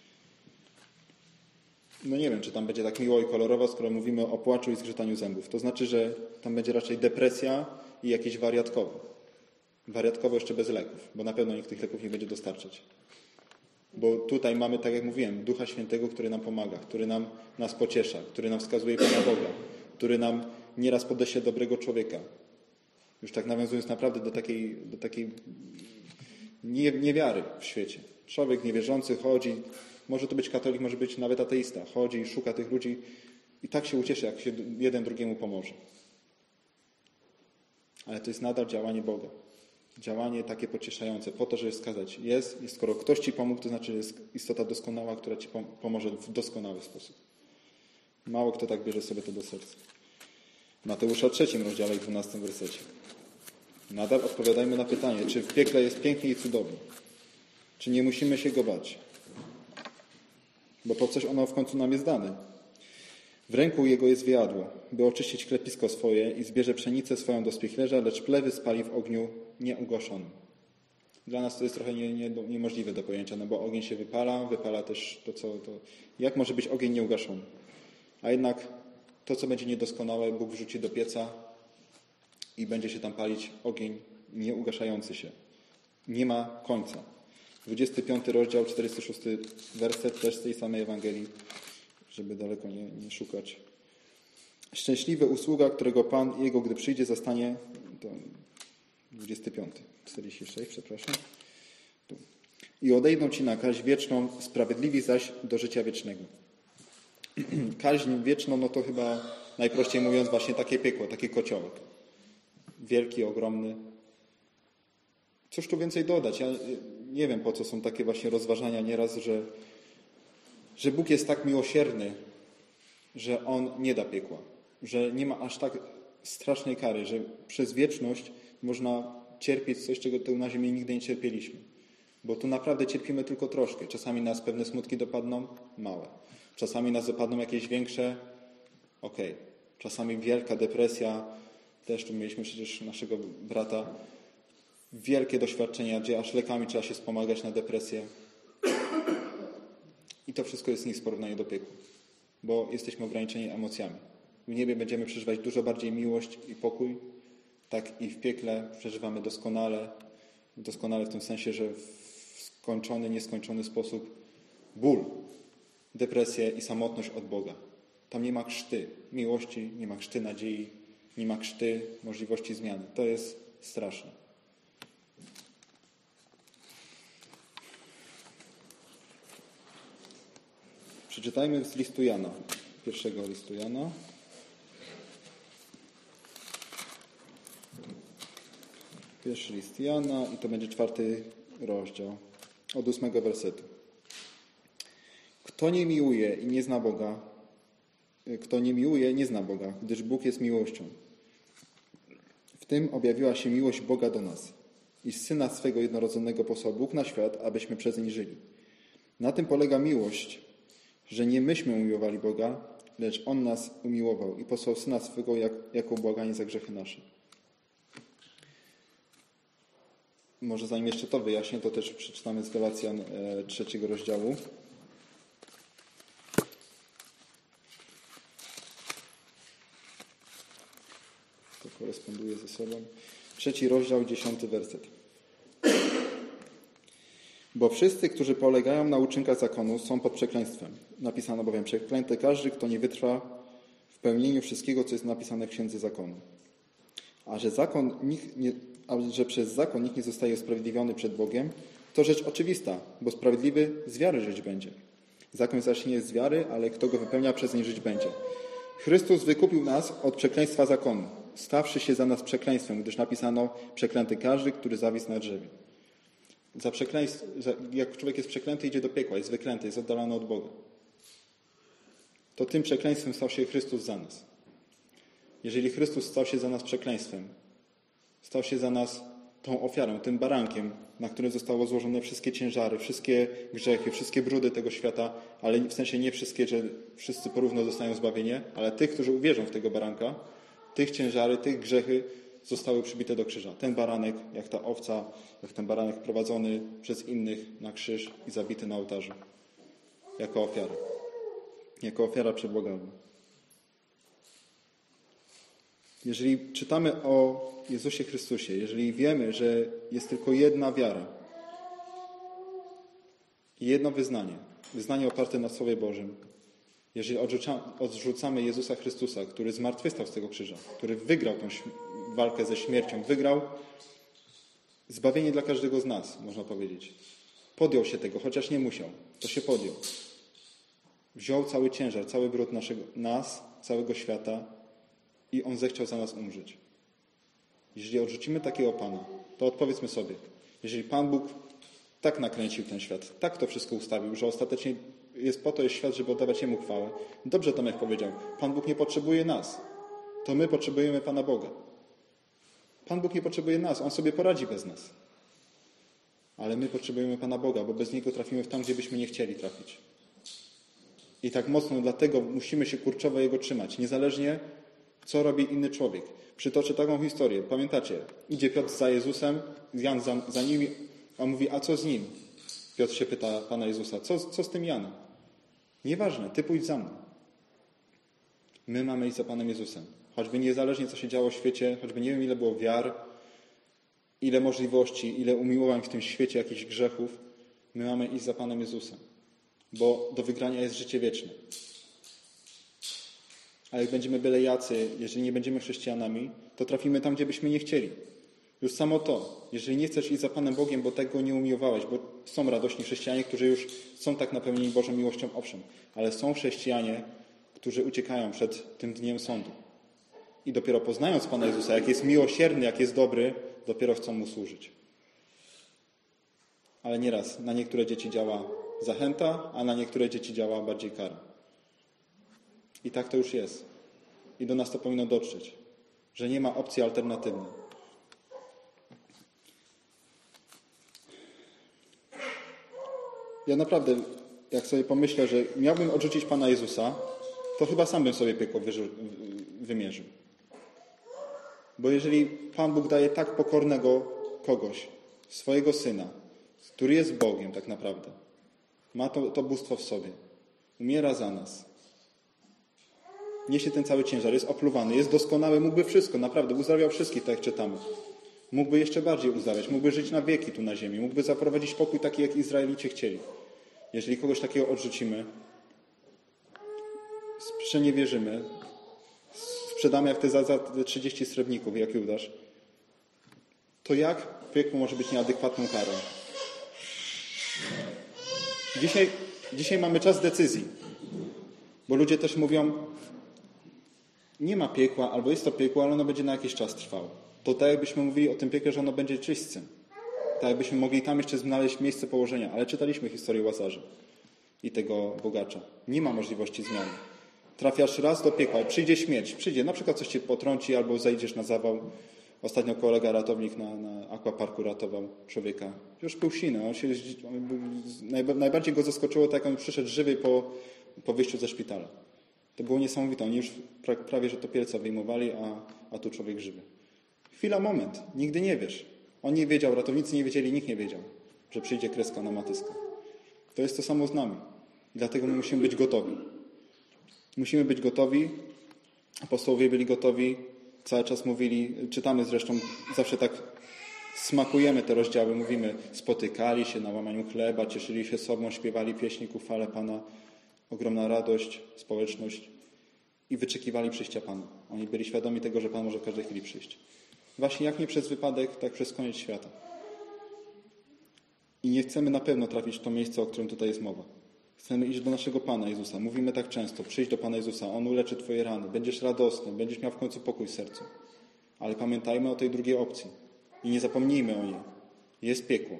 No nie wiem, czy tam będzie tak miło i kolorowo, skoro mówimy o płaczu i zgrzytaniu zębów. To znaczy, że tam będzie raczej depresja i jakieś wariatkowo. Wariatkowo jeszcze bez leków, bo na pewno nikt tych leków nie będzie dostarczać. Bo tutaj mamy, tak jak mówiłem, Ducha Świętego, który nam pomaga, który nam, nas pociesza, który nam wskazuje Pana Boga, który nam nieraz podeśle dobrego człowieka. Już tak nawiązując naprawdę do takiej, do takiej nie, niewiary w świecie. Człowiek niewierzący chodzi, może to być katolik, może być nawet ateista, chodzi i szuka tych ludzi i tak się ucieszy, jak się jeden drugiemu pomoże. Ale to jest nadal działanie Boga. Działanie takie pocieszające, po to, żeby wskazać, jest, jest, skoro ktoś Ci pomógł, to znaczy, że jest istota doskonała, która Ci pomoże w doskonały sposób. Mało kto tak bierze sobie to do serca. Mateusza trzecim rozdziale i dwunastym wersecie. Nadal odpowiadajmy na pytanie, czy w piekle jest pięknie i cudownie? Czy nie musimy się go bać? Bo po coś ono w końcu nam jest dane. W ręku jego jest wiadło, by oczyścić klepisko swoje i zbierze pszenicę swoją do spichlerza, lecz plewy spali w ogniu nieugoszonym. Dla nas to jest trochę nie, nie, niemożliwe do pojęcia, no bo ogień się wypala, wypala też to, co... To, jak może być ogień nieugaszony? A jednak to, co będzie niedoskonałe, Bóg wrzuci do pieca i będzie się tam palić ogień nieugaszający się. Nie ma końca. dwudziesty piąty rozdział, czterdziesty szósty werset, też z tej samej Ewangelii, żeby daleko nie, nie szukać. Szczęśliwy usługa, którego Pan jego, gdy przyjdzie, zastanie... To dwudziesty piąty, czterdzieści sześć, przepraszam. Tu. I odejdą ci na kaźń wieczną, sprawiedliwi zaś do życia wiecznego. Kaźń wieczną, no to chyba najprościej mówiąc właśnie takie piekło, taki kociołek. Wielki, ogromny. Cóż tu więcej dodać? Ja nie wiem, po co są takie właśnie rozważania nieraz, że, że Bóg jest tak miłosierny, że On nie da piekła. Że nie ma aż tak strasznej kary, że przez wieczność można cierpieć coś, czego tu na ziemi nigdy nie cierpieliśmy. Bo tu naprawdę cierpimy tylko troszkę. Czasami nas pewne smutki dopadną, małe. Czasami nas dopadną jakieś większe, okej. Okay. Czasami wielka depresja, też tu mieliśmy przecież naszego brata, wielkie doświadczenia, gdzie aż lekami trzeba się wspomagać na depresję. I to wszystko jest nic w porównaniu do piekła, bo jesteśmy ograniczeni emocjami. W niebie będziemy przeżywać dużo bardziej miłość i pokój, tak i w piekle przeżywamy doskonale, doskonale w tym sensie, że w skończony, nieskończony sposób ból, depresję i samotność od Boga. Tam nie ma krzty miłości, nie ma krzty nadziei, nie ma krzty możliwości zmiany. To jest straszne. Przeczytajmy z listu Jana, pierwszego listu Pierwszy list Jana i to będzie czwarty rozdział od ósmego wersetu. Kto nie miłuje i nie zna Boga, kto nie miłuje, nie zna Boga, gdyż Bóg jest miłością. W tym objawiła się miłość Boga do nas, iż Syna swego jednorodzonego posłał Bóg na świat, abyśmy przez nie żyli. Na tym polega miłość, że nie myśmy umiłowali Boga, lecz On nas umiłował i posłał Syna swego jak, jako błaganie za grzechy nasze. Może zanim jeszcze to wyjaśnię, to też przeczytamy z Galacjan e, trzeciego rozdziału. To koresponduje ze sobą. Trzeci rozdział, dziesiąty werset. Bo wszyscy, którzy polegają na uczynkach zakonu, są pod przekleństwem. Napisano bowiem: przeklęty każdy, kto nie wytrwa w pełnieniu wszystkiego, co jest napisane w Księdze Zakonu. A że, zakon, nikt nie, a że przez zakon nikt nie zostaje usprawiedliwiony przed Bogiem, to rzecz oczywista, bo sprawiedliwy z wiary żyć będzie. Zakon zaś nie jest z wiary, ale kto go wypełnia, przez nie żyć będzie. Chrystus wykupił nas od przekleństwa zakonu, stawszy się za nas przekleństwem, gdyż napisano: przeklęty każdy, który zawisł na drzewie. Za przekleństwo, jak człowiek jest przeklęty, idzie do piekła, jest wyklęty, jest oddalony od Boga. To tym przekleństwem stał się Chrystus za nas. Jeżeli Chrystus stał się za nas przekleństwem, stał się za nas tą ofiarą, tym barankiem, na którym zostało złożone wszystkie ciężary, wszystkie grzechy, wszystkie brudy tego świata, ale w sensie nie wszystkie, że wszyscy porówno dostają zbawienie, ale tych, którzy uwierzą w tego baranka, tych ciężary, tych grzechy zostały przybite do krzyża. Ten baranek, jak ta owca, jak ten baranek prowadzony przez innych na krzyż i zabity na ołtarzu. Jako ofiara. Jako ofiara przebłagana. Jeżeli czytamy o Jezusie Chrystusie, jeżeli wiemy, że jest tylko jedna wiara i jedno wyznanie, wyznanie oparte na Słowie Bożym, jeżeli odrzucamy Jezusa Chrystusa, który zmartwychwstał z tego krzyża, który wygrał tę walkę ze śmiercią, wygrał zbawienie dla każdego z nas, można powiedzieć. Podjął się tego, chociaż nie musiał, to się podjął. Wziął cały ciężar, cały brud naszego, nas, całego świata i On zechciał za nas umrzeć. Jeżeli odrzucimy takiego Pana, to odpowiedzmy sobie, jeżeli Pan Bóg tak nakręcił ten świat, tak to wszystko ustawił, że ostatecznie jest po to jest świat, żeby oddawać Jemu chwałę. Dobrze Tomek powiedział, Pan Bóg nie potrzebuje nas. To my potrzebujemy Pana Boga. Pan Bóg nie potrzebuje nas, On sobie poradzi bez nas. Ale my potrzebujemy Pana Boga, bo bez Niego trafimy w tam, gdzie byśmy nie chcieli trafić. I tak mocno dlatego musimy się kurczowo Jego trzymać, niezależnie co robi inny człowiek. Przytoczę taką historię. Pamiętacie, idzie Piotr za Jezusem, Jan za, za nim, a mówi, a co z nim? Piotr się pyta Pana Jezusa, co, co z tym Janem? Nieważne, ty pójdź za mną. My mamy iść za Panem Jezusem. Choćby niezależnie co się działo w świecie, choćby nie wiem ile było wiar, ile możliwości, ile umiłowań w tym świecie, jakichś grzechów, my mamy iść za Panem Jezusem. Bo do wygrania jest życie wieczne. A jak będziemy byle jacy, jeżeli nie będziemy chrześcijanami, to trafimy tam, gdzie byśmy nie chcieli. Już samo to, jeżeli nie chcesz iść za Panem Bogiem, bo tego nie umiłowałeś, bo są radośni chrześcijanie, którzy już są tak napełnieni Bożą miłością, owszem, ale są chrześcijanie, którzy uciekają przed tym dniem sądu. I dopiero poznając Pana Jezusa, jak jest miłosierny, jak jest dobry, dopiero chcą Mu służyć. Ale nieraz na niektóre dzieci działa zachęta, a na niektóre dzieci działa bardziej kara. I tak to już jest. I do nas to powinno dotrzeć, że nie ma opcji alternatywnej. Ja naprawdę, jak sobie pomyślę, że miałbym odrzucić Pana Jezusa, to chyba sam bym sobie piekło wymierzył. Bo jeżeli Pan Bóg daje tak pokornego kogoś, swojego Syna, który jest Bogiem tak naprawdę, ma to, to bóstwo w sobie, umiera za nas, niesie ten cały ciężar, jest opluwany, jest doskonały, mógłby wszystko, naprawdę, uzdrawiał wszystkich, tak jak czytamy. Mógłby jeszcze bardziej uzdrawiać, mógłby żyć na wieki tu na ziemi, mógłby zaprowadzić pokój taki, jak Izraelici chcieli. Jeżeli kogoś takiego odrzucimy, sprzeniewierzymy, sprzedamy jak te za, za trzydzieści srebrników, jak Judasz, to jak piekło może być nieadekwatną karą? Dzisiaj, dzisiaj mamy czas decyzji, bo ludzie też mówią, nie ma piekła, albo jest to piekło, ale ono będzie na jakiś czas trwało. to tak jakbyśmy mówili o tym piekle, że ono będzie czyśćcem. Tak jakbyśmy mogli tam jeszcze znaleźć miejsce położenia. Ale czytaliśmy historię Łazarza i tego bogacza. Nie ma możliwości zmiany. Trafiasz raz do piekła, przyjdzie śmierć, przyjdzie, na przykład coś cię potrąci albo zajdziesz na zawał. Ostatnio kolega ratownik na, na aquaparku ratował człowieka. Już był siny. On się, on był, najba, najbardziej go zaskoczyło tak, jak on przyszedł żywy po, po wyjściu ze szpitala. To było niesamowite. Oni już pra, prawie, że topielca wyjmowali, a, a tu człowiek żywy. Chwila, moment. Nigdy nie wiesz. On nie wiedział, ratownicy nie wiedzieli, nikt nie wiedział, że przyjdzie kreska na matyskę. To jest to samo z nami. I dlatego my musimy być gotowi. Musimy być gotowi. Apostołowie byli gotowi. Cały czas mówili, czytamy zresztą, zawsze tak smakujemy te rozdziały, mówimy, spotykali się na łamaniu chleba, cieszyli się sobą, śpiewali pieśni ku chwale Pana, ogromna radość, społeczność i wyczekiwali przyjścia Pana. Oni byli świadomi tego, że Pan może w każdej chwili przyjść. Właśnie jak nie przez wypadek, tak przez koniec świata. I nie chcemy na pewno trafić w to miejsce, o którym tutaj jest mowa. Chcemy iść do naszego Pana Jezusa. Mówimy tak często, przyjdź do Pana Jezusa, On uleczy Twoje rany, będziesz radosny, będziesz miał w końcu pokój w sercu. Ale pamiętajmy o tej drugiej opcji i nie zapomnijmy o niej. Jest piekło.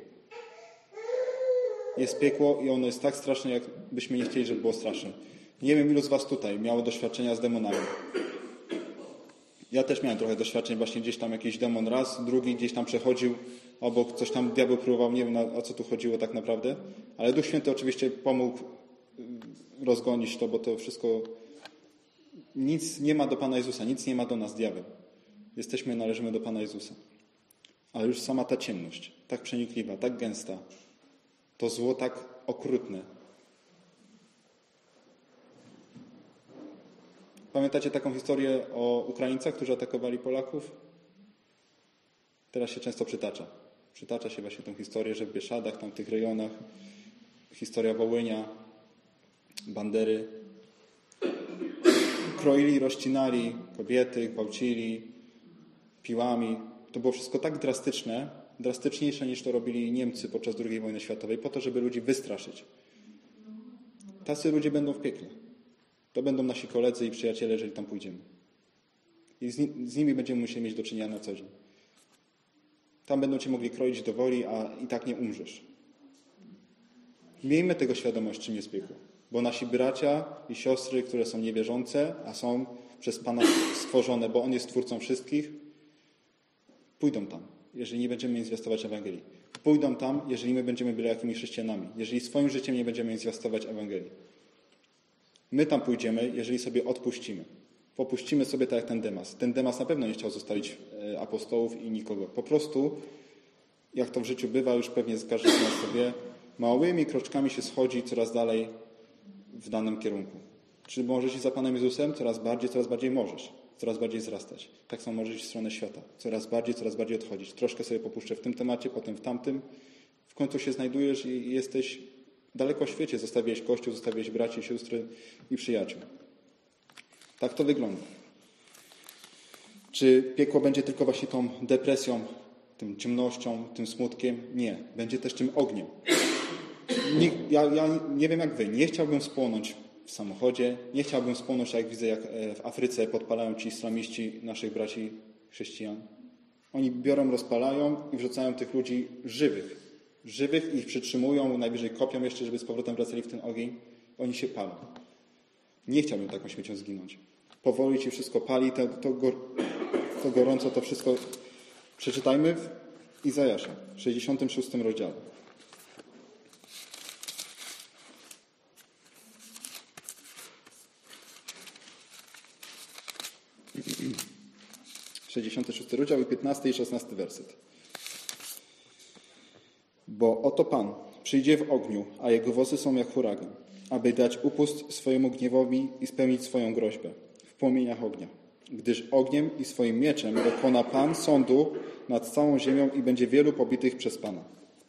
Jest piekło i ono jest tak straszne, jak byśmy nie chcieli, żeby było straszne. Nie wiem, ilu z Was tutaj miało doświadczenia z demonami. Ja też miałem trochę doświadczeń, właśnie gdzieś tam jakiś demon raz, drugi gdzieś tam przechodził obok, coś tam diabeł próbował, nie wiem o co tu chodziło tak naprawdę, ale Duch Święty oczywiście pomógł rozgonić to, bo to wszystko, nic nie ma do Pana Jezusa, nic nie ma do nas diabeł. Jesteśmy, należymy do Pana Jezusa. Ale już sama ta ciemność, tak przenikliwa, tak gęsta, to zło tak okrutne. Pamiętacie taką historię o Ukraińcach, którzy atakowali Polaków? Teraz się często przytacza. Przytacza się właśnie tę historię, że w Bieszadach, tam w tych rejonach, historia Wołynia, Bandery, kroili, rozcinali kobiety, gwałcili piłami. To było wszystko tak drastyczne, drastyczniejsze niż to robili Niemcy podczas drugiej wojny światowej, po to, żeby ludzi wystraszyć. Tacy ludzie będą w piekle. To będą nasi koledzy i przyjaciele, jeżeli tam pójdziemy. I z, ni- z nimi będziemy musieli mieć do czynienia na co dzień. Tam będą cię mogli kroić do woli, a i tak nie umrzesz. Miejmy tego świadomość, czym jest piekło. Bo nasi bracia i siostry, które są niewierzące, a są przez Pana stworzone, bo On jest Twórcą wszystkich, pójdą tam, jeżeli nie będziemy im zwiastować Ewangelii. Pójdą tam, jeżeli my będziemy byli jakimiś chrześcijanami. Jeżeli swoim życiem nie będziemy im zwiastować Ewangelii. My tam pójdziemy, jeżeli sobie odpuścimy. Popuścimy sobie tak jak ten Demas. Ten Demas na pewno nie chciał zostawić apostołów i nikogo. Po prostu, jak to w życiu bywa, już pewnie każdy z nas sobie, małymi kroczkami się schodzi coraz dalej w danym kierunku. Czy możesz iść za Panem Jezusem? Coraz bardziej, coraz bardziej możesz. Coraz bardziej wzrastać. Tak samo możesz iść w stronę świata. Coraz bardziej, coraz bardziej odchodzić. Troszkę sobie popuszczę w tym temacie, potem w tamtym. W końcu się znajdujesz i jesteś daleko w świecie. Zostawiłeś Kościół, zostawiłeś braci, siostry i przyjaciół. Tak to wygląda. Czy piekło będzie tylko właśnie tą depresją, tym ciemnością, tym smutkiem? Nie. Będzie też tym ogniem. Nie, ja, ja nie wiem jak wy. Nie chciałbym spłonąć w samochodzie. Nie chciałbym spłonąć, jak widzę, jak w Afryce podpalają ci islamiści naszych braci chrześcijan. Oni biorą, rozpalają i wrzucają tych ludzi żywych. Żywych i ich przytrzymują, najwyżej kopią jeszcze, żeby z powrotem wracali w ten ogień. Oni się palą. Nie chciałbym taką śmiecią zginąć. Powoli ci wszystko pali, to, to, gor, to gorąco, to wszystko przeczytajmy w Izajasza, w sześćdziesiątym szóstym rozdziale. sześćdziesiąty szósty rozdział i piętnasty i szesnasty werset. Bo oto Pan przyjdzie w ogniu, a Jego wozy są jak huragan, aby dać upust swojemu gniewowi i spełnić swoją groźbę w płomieniach ognia. Gdyż ogniem i swoim mieczem dokona Pan sądu nad całą ziemią i będzie wielu pobitych przez Pana.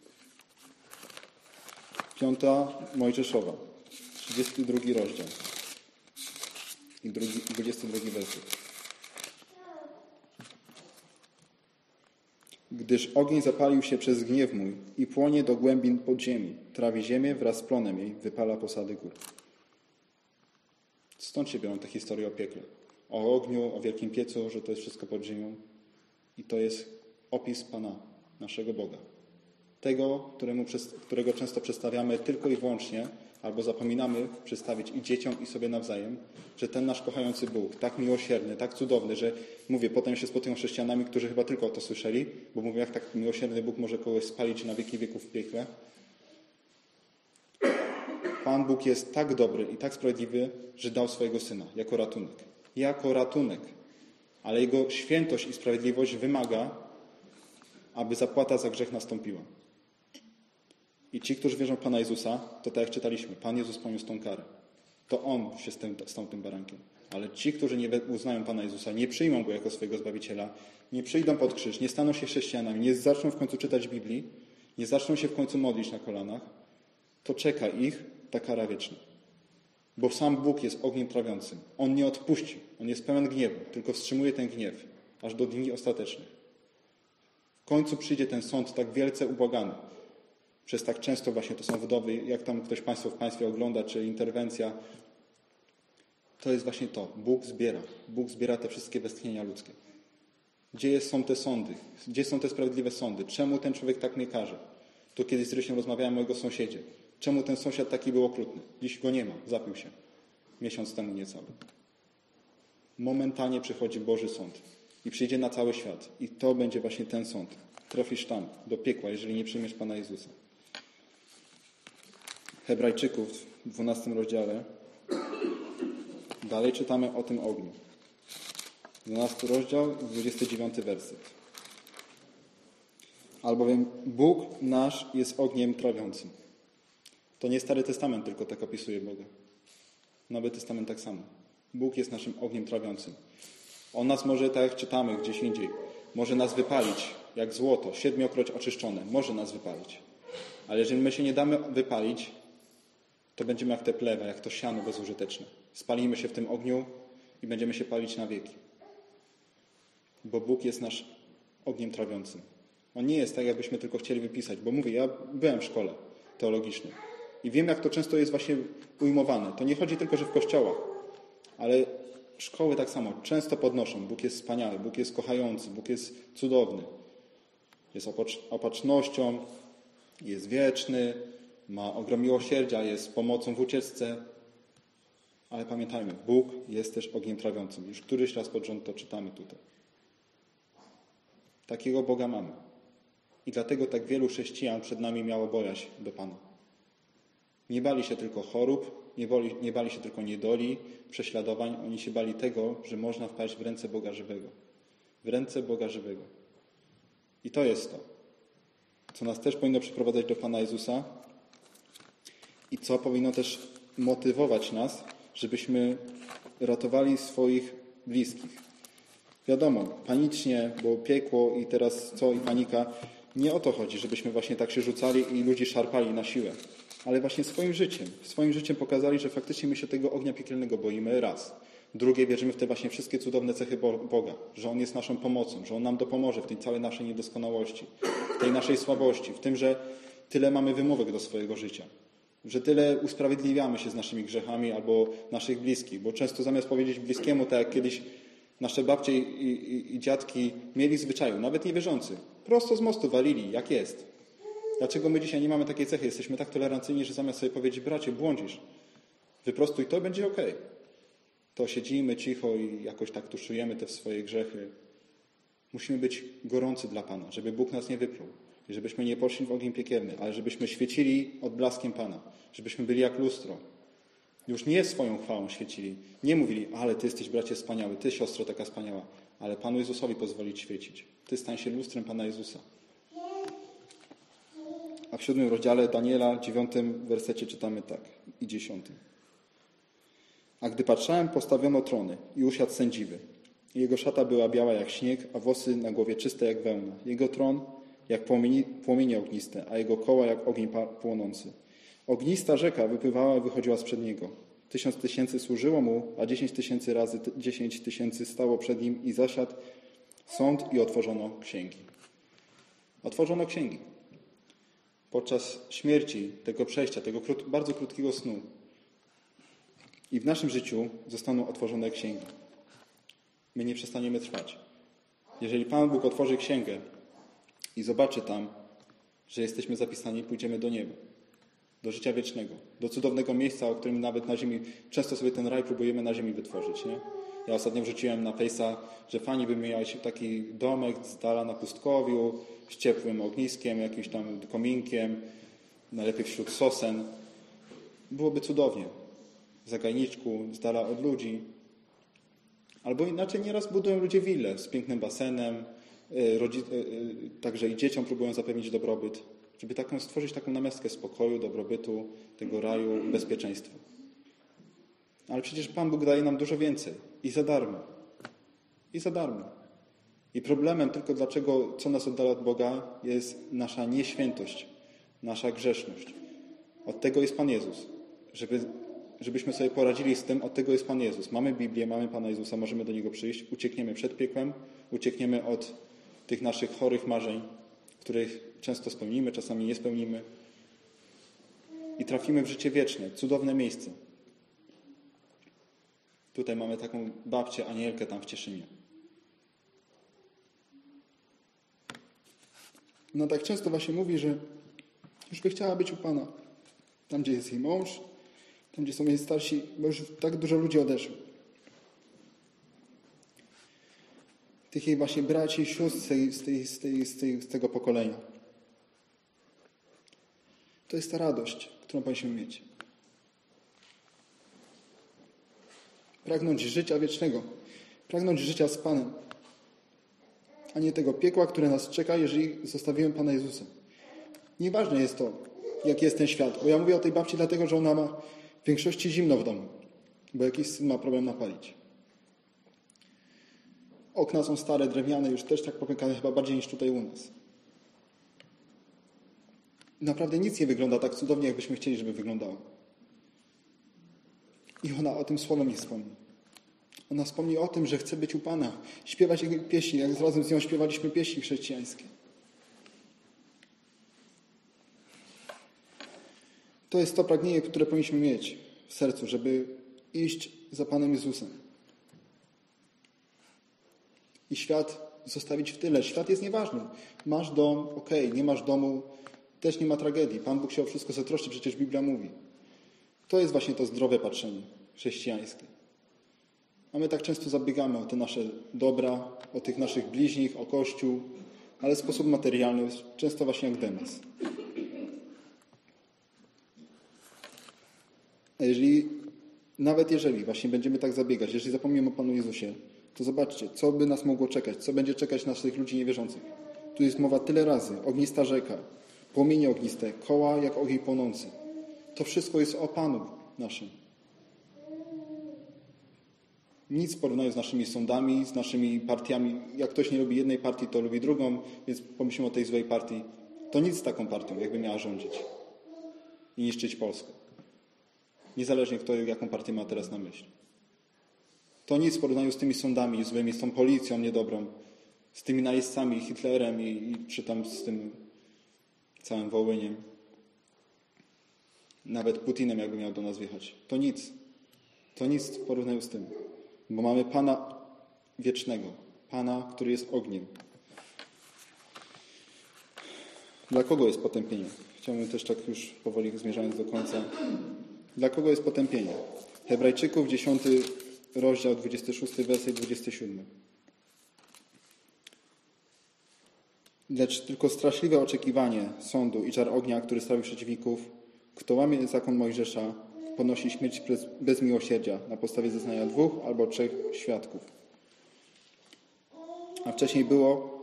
Piąta Mojżeszowa, trzydziesty drugi rozdział i drugi, dwudziesty drugi werset. Gdyż ogień zapalił się przez gniew mój i płonie do głębin podziemi, trawi ziemię wraz z plonem jej, wypala posady gór. Stąd się biorą te historie o piekle. O ogniu, o wielkim piecu, że to jest wszystko pod ziemią.
I to jest opis Pana, naszego Boga. Tego, któremu, którego często przedstawiamy tylko i wyłącznie, albo zapominamy przedstawić i dzieciom, i sobie nawzajem, że ten nasz kochający Bóg, tak miłosierny, tak cudowny, że mówię, potem się spotykam z chrześcijanami, którzy chyba tylko o to słyszeli, bo mówią, jak tak miłosierny Bóg może kogoś spalić na wieki wieków w piekle. Pan Bóg jest tak dobry i tak sprawiedliwy, że dał swojego Syna jako ratunek. Jako ratunek. Ale Jego świętość i sprawiedliwość wymaga, aby zapłata za grzech nastąpiła. I ci, którzy wierzą w Pana Jezusa, to tak jak czytaliśmy, Pan Jezus poniósł tą karę. To On się stał tym barankiem. Ale ci, którzy nie uznają Pana Jezusa, nie przyjmą Go jako swojego Zbawiciela, nie przyjdą pod krzyż, nie staną się chrześcijanami, nie zaczną w końcu czytać Biblii, nie zaczną się w końcu modlić na kolanach, to czeka ich ta kara wieczna. Bo sam Bóg jest ogniem trawiącym. On nie odpuści. On jest pełen gniewu, tylko wstrzymuje ten gniew aż do dni ostatecznych. W końcu przyjdzie ten sąd tak wielce ubłagany. Przez tak często właśnie to są wdowy, jak tam ktoś Państwo w Państwie ogląda, czy interwencja. To jest właśnie to. Bóg zbiera. Bóg zbiera te wszystkie westchnienia ludzkie. Gdzie są te sądy? Gdzie są te sprawiedliwe sądy? Czemu ten człowiek tak mnie karze? Tu kiedyś z Rysiem rozmawiałem o jego sąsiedzie. Czemu ten sąsiad taki był okrutny? Dziś go nie ma. Zapił się. Miesiąc temu niecały. Momentalnie przychodzi Boży sąd. I przyjdzie na cały świat. I to będzie właśnie ten sąd. Trafisz tam, do piekła, jeżeli nie przyjmiesz Pana Jezusa. Hebrajczyków w dwunastym rozdziale. Dalej czytamy o tym ogniu. dwunasty rozdział, dwudziesty dziewiąty werset. Albowiem Bóg nasz jest ogniem trawiącym. To nie Stary Testament tylko tak opisuje Boga. Nowy Testament tak samo. Bóg jest naszym ogniem trawiącym. On nas może, tak jak czytamy gdzieś indziej, może nas wypalić jak złoto, siedmiokroć oczyszczone. Może nas wypalić. Ale jeżeli my się nie damy wypalić, to będziemy jak te plewa, jak to siano bezużyteczne. Spalimy się w tym ogniu i będziemy się palić na wieki. Bo Bóg jest nasz ogniem trawiącym. On nie jest tak, jakbyśmy tylko chcieli wypisać. Bo mówię, ja byłem w szkole teologicznej i wiem, jak to często jest właśnie ujmowane. To nie chodzi tylko, że w kościołach, ale szkoły tak samo często podnoszą. Bóg jest wspaniały, Bóg jest kochający, Bóg jest cudowny. Jest opatrznością, jest wieczny, ma ogrom miłosierdzia, jest pomocą w ucieczce. Ale pamiętajmy, Bóg jest też ogniem trawiącym. Już któryś raz pod rząd to czytamy tutaj. Takiego Boga mamy. I dlatego tak wielu chrześcijan przed nami miało bojaźń do Pana. Nie bali się tylko chorób, nie bali, nie bali się tylko niedoli, prześladowań. Oni się bali tego, że można wpaść w ręce Boga żywego. W ręce Boga żywego. I to jest to, co nas też powinno przyprowadzać do Pana Jezusa i co powinno też motywować nas, żebyśmy ratowali swoich bliskich. Wiadomo, panicznie, bo piekło i teraz co i panika. Nie o to chodzi, żebyśmy właśnie tak się rzucali i ludzi szarpali na siłę. Ale właśnie swoim życiem. Swoim życiem pokazali, że faktycznie my się tego ognia piekielnego boimy raz. Drugie, wierzymy w te właśnie wszystkie cudowne cechy Boga. Że On jest naszą pomocą, że On nam dopomoże w tej całej naszej niedoskonałości, w tej naszej słabości, w tym, że tyle mamy wymówek do swojego życia. Że tyle usprawiedliwiamy się z naszymi grzechami albo naszych bliskich. Bo często zamiast powiedzieć bliskiemu, tak jak kiedyś nasze babcie i, i, i dziadki mieli zwyczaju, nawet niewierzący, prosto z mostu walili, jak jest. Dlaczego my dzisiaj nie mamy takiej cechy? Jesteśmy tak tolerancyjni, że zamiast sobie powiedzieć, bracie, błądzisz, wyprostuj to, będzie okej. To siedzimy cicho i jakoś tak tuszujemy te swoje grzechy. Musimy być gorący dla Pana, żeby Bóg nas nie wypluł. I żebyśmy nie poszli w ogień piekielny, ale żebyśmy świecili odblaskiem Pana. Żebyśmy byli jak lustro. Już nie swoją chwałą świecili. Nie mówili, ale Ty jesteś, bracie, wspaniały, Ty, siostro, taka wspaniała. Ale Panu Jezusowi pozwolić świecić. Ty stań się lustrem Pana Jezusa. A w siódmym rozdziale Daniela, dziewiątym wersecie czytamy tak i dziesiątym. A gdy patrzałem, postawiono trony i usiadł sędziwy. Jego szata była biała jak śnieg, a włosy na głowie czyste jak wełna. Jego tron jak płomienie, płomienie ogniste, a jego koła jak ogień płonący. Ognista rzeka wypływała i wychodziła sprzed niego. Tysiąc tysięcy służyło mu, a dziesięć tysięcy razy dziesięć tysięcy stało przed nim i zasiadł sąd i otworzono księgi. Otworzono księgi. Podczas śmierci, tego przejścia, tego krót, bardzo krótkiego snu. I w naszym życiu zostaną otworzone księgi. My nie przestaniemy trwać. Jeżeli Pan Bóg otworzy księgę i zobaczy tam, że jesteśmy zapisani, pójdziemy do nieba, do życia wiecznego, do cudownego miejsca, o którym nawet na ziemi, często sobie ten raj próbujemy na ziemi wytworzyć, nie? Ja ostatnio wrzuciłem na Face'a, że fani by mieli taki domek z dala na pustkowiu, z ciepłym ogniskiem, jakimś tam kominkiem, najlepiej wśród sosen. Byłoby cudownie. W zagajniczku, z dala od ludzi. Albo inaczej nieraz budują ludzie wille z pięknym basenem, rodzi- także i dzieciom próbują zapewnić dobrobyt, żeby taką, stworzyć taką namiastkę spokoju, dobrobytu, tego raju, bezpieczeństwa. Ale przecież Pan Bóg daje nam dużo więcej. I za darmo. I za darmo. I problemem tylko dlaczego, co nas oddala od Boga, jest nasza nieświętość, nasza grzeszność. Od tego jest Pan Jezus. Żeby, żebyśmy sobie poradzili z tym, od tego jest Pan Jezus. Mamy Biblię, mamy Pana Jezusa, możemy do Niego przyjść, uciekniemy przed piekłem, uciekniemy od tych naszych chorych marzeń, których często spełnimy, czasami nie spełnimy. I trafimy w życie wieczne, cudowne miejsce. Tutaj mamy taką babcię, Anielkę tam w Cieszynie. No tak często właśnie mówi, że już by chciała być u Pana. Tam, gdzie jest jej mąż, tam, gdzie są jej starsi, bo już tak dużo ludzi odeszło. Tych jej właśnie braci i sióstr z, tej, z, tej, z, tej, z, tej, z tego pokolenia. To jest ta radość, którą powinniśmy mieć. Pragnąć życia wiecznego. Pragnąć życia z Panem. A nie tego piekła, które nas czeka, jeżeli zostawimy Pana Jezusa. Nieważne jest to, jaki jest ten świat. Bo ja mówię o tej babci dlatego, że ona ma w większości zimno w domu. Bo jakiś syn ma problem napalić. Okna są stare, drewniane, już też tak popękane chyba bardziej niż tutaj u nas. Naprawdę nic nie wygląda tak cudownie, jakbyśmy chcieli, żeby wyglądało. I ona o tym słowem nie wspomni. Ona wspomni o tym, że chce być u Pana, śpiewać Jego pieśni, jak razem z nią śpiewaliśmy pieśni chrześcijańskie. To jest to pragnienie, które powinniśmy mieć w sercu, żeby iść za Panem Jezusem. I świat zostawić w tyle. Świat jest nieważny. Masz dom, okej, okay. Nie masz domu, też nie ma tragedii. Pan Bóg się o wszystko zatroszczy, przecież Biblia mówi. To jest właśnie to zdrowe patrzenie chrześcijańskie. A my tak często zabiegamy o te nasze dobra, o tych naszych bliźnich, o Kościół, ale w sposób materialny, często właśnie jak Demas. A jeżeli, nawet jeżeli właśnie będziemy tak zabiegać, jeżeli zapomnimy o Panu Jezusie, to zobaczcie, co by nas mogło czekać, co będzie czekać naszych ludzi niewierzących. Tu jest mowa tyle razy, ognista rzeka, płomienie ogniste, koła jak ogień płonący. To wszystko jest o Panu naszym. Nic w porównaniu z naszymi sądami, z naszymi partiami. Jak ktoś nie lubi jednej partii, to lubi drugą, więc pomyślimy o tej złej partii. To nic z taką partią, jakby miała rządzić i niszczyć Polskę. Niezależnie kto, jaką partię ma teraz na myśli. To nic w porównaniu z tymi sądami złymi, z tą policją niedobrą, z tymi najeźdźcami, Hitlerem i, i czy tam z tym całym Wołyniem. Nawet Putinem, jakby miał do nas wjechać. To nic. To nic w porównaniu z tym. Bo mamy Pana wiecznego. Pana, który jest ogniem. Dla kogo jest potępienie? Chciałbym też tak już powoli zmierzając do końca. Dla kogo jest potępienie? Hebrajczyków, dziesiąty rozdział, dwudziesty szósty werset, dwudziesty siódmy. Lecz tylko straszliwe oczekiwanie sądu i czar ognia, który strawi przeciwników, kto łamie zakon Mojżesza, ponosi śmierć bez, bez miłosierdzia na podstawie zeznania dwóch albo trzech świadków. A wcześniej było,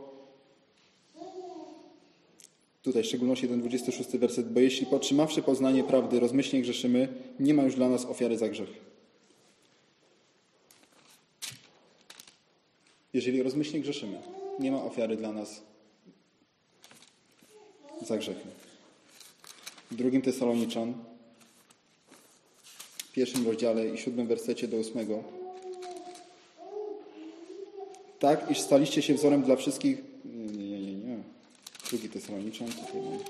tutaj w szczególności ten dwudziesty szósty werset, bo jeśli potrzymawszy poznanie prawdy rozmyślnie grzeszymy, nie ma już dla nas ofiary za grzech. Jeżeli rozmyślnie grzeszymy, nie ma ofiary dla nas za grzechy. W drugim Tesaloniczan, w pierwszym rozdziale i siódmym wersecie do ósmego. Tak, iż staliście się wzorem dla wszystkich... Nie, nie, nie, nie. Drugi Tesaloniczan, tutaj mam.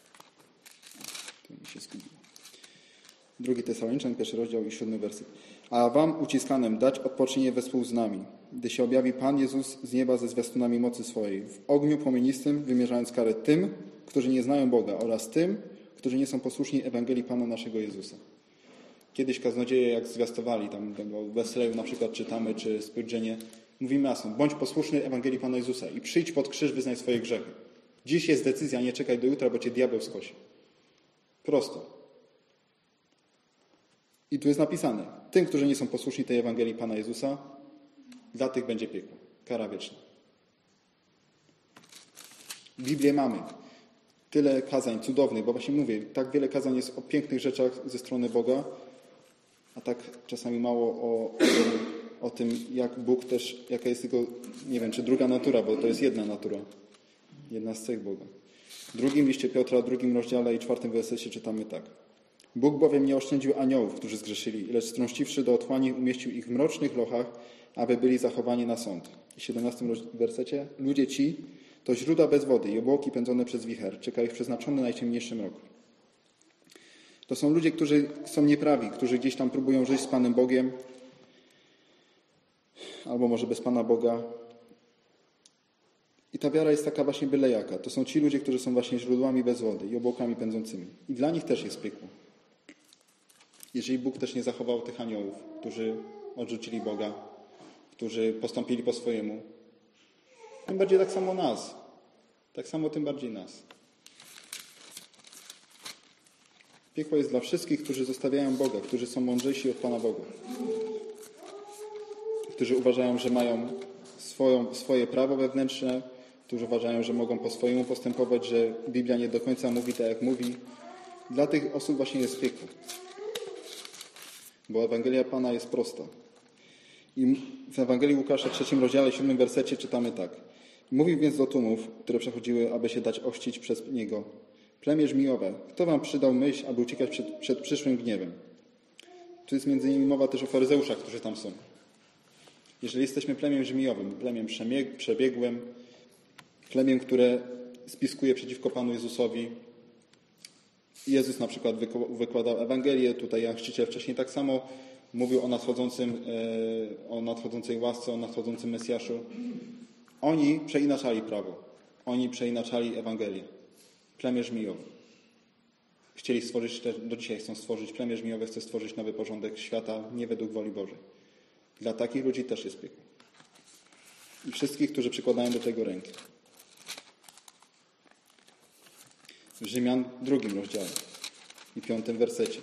Tu mi się zgubiło. Drugi Tesaloniczan, pierwszy rozdział i siódmy werset. a wam uciskanym dać odpoczynienie wespół z nami, gdy się objawi Pan Jezus z nieba ze zwiastunami mocy swojej, w ogniu płomienistym, wymierzając karę tym, którzy nie znają Boga, oraz tym, którzy nie są posłuszni Ewangelii Pana naszego Jezusa. Kiedyś kaznodzieje, jak zwiastowali, tam w Wesleyu na przykład czytamy, czy Spurgeonie, mówimy jasno, bądź posłuszny Ewangelii Pana Jezusa i przyjdź pod krzyż, wyznaj swoje grzechy. Dziś jest decyzja, nie czekaj do jutra, bo cię diabeł skosi. Prosto. I tu jest napisane, tym, którzy nie są posłuszni tej Ewangelii Pana Jezusa, dla tych będzie piekło, kara wieczna. Biblię mamy. Tyle kazań cudownych, bo właśnie mówię, tak wiele kazań jest o pięknych rzeczach ze strony Boga, a tak czasami mało o, o, o tym, jak Bóg też, jaka jest jego, nie wiem, czy druga natura, bo to jest jedna natura. Jedna z cech Boga. W drugim liście Piotra, w drugim rozdziale i czwartym wersecie czytamy tak. Bóg bowiem nie oszczędził aniołów, którzy zgrzeszyli, lecz strąciwszy do otchłani, umieścił ich w mrocznych lochach, aby byli zachowani na sąd. W siedemnastym wersecie. Ludzie ci to źródła bez wody i obłoki pędzone przez wicher. Czeka ich przeznaczony najciemniejszy mrok. To są ludzie, którzy są nieprawi, którzy gdzieś tam próbują żyć z Panem Bogiem, albo może bez Pana Boga. I ta wiara jest taka właśnie byle jaka. To są ci ludzie, którzy są właśnie źródłami bez wody i obłokami pędzącymi. I dla nich też jest piekło. Jeżeli Bóg też nie zachował tych aniołów, którzy odrzucili Boga, którzy postąpili po swojemu, tym bardziej tak samo nas. Tak samo tym bardziej nas. Piekło jest dla wszystkich, którzy zostawiają Boga, którzy są mądrzejsi od Pana Boga. Którzy uważają, że mają swoją, swoje prawo wewnętrzne, którzy uważają, że mogą po swojemu postępować, że Biblia nie do końca mówi tak, jak mówi. Dla tych osób właśnie jest piekło. Bo Ewangelia Pana jest prosta. I w Ewangelii Łukasza, trzecim rozdziale, siódmym wersecie czytamy tak. Mówił więc do tłumów, które przechodziły, aby się dać ochrzcić przez Niego. Plemię żmijowe, kto wam przydał myśl, aby uciekać przed, przed przyszłym gniewem? Tu jest między innymi mowa też o faryzeuszach, którzy tam są. Jeżeli jesteśmy plemię żmijowym, plemię przebiegłym, plemię, które spiskuje przeciwko Panu Jezusowi. Jezus na przykład wykładał Ewangelię, tutaj Jan Chrzciciel wcześniej tak samo mówił o nadchodzącym, o nadchodzącej łasce, o nadchodzącym Mesjaszu. Oni przeinaczali prawo. Oni przeinaczali Ewangelię. Plemię żmijowe. Chcieli stworzyć, do dzisiaj chcą stworzyć, plemię żmijowe chce stworzyć nowy porządek świata, nie według woli Bożej. Dla takich ludzi też jest piekło. I wszystkich, którzy przykładają do tego rękę. W Rzymian drugim rozdziale i piątym wersecie.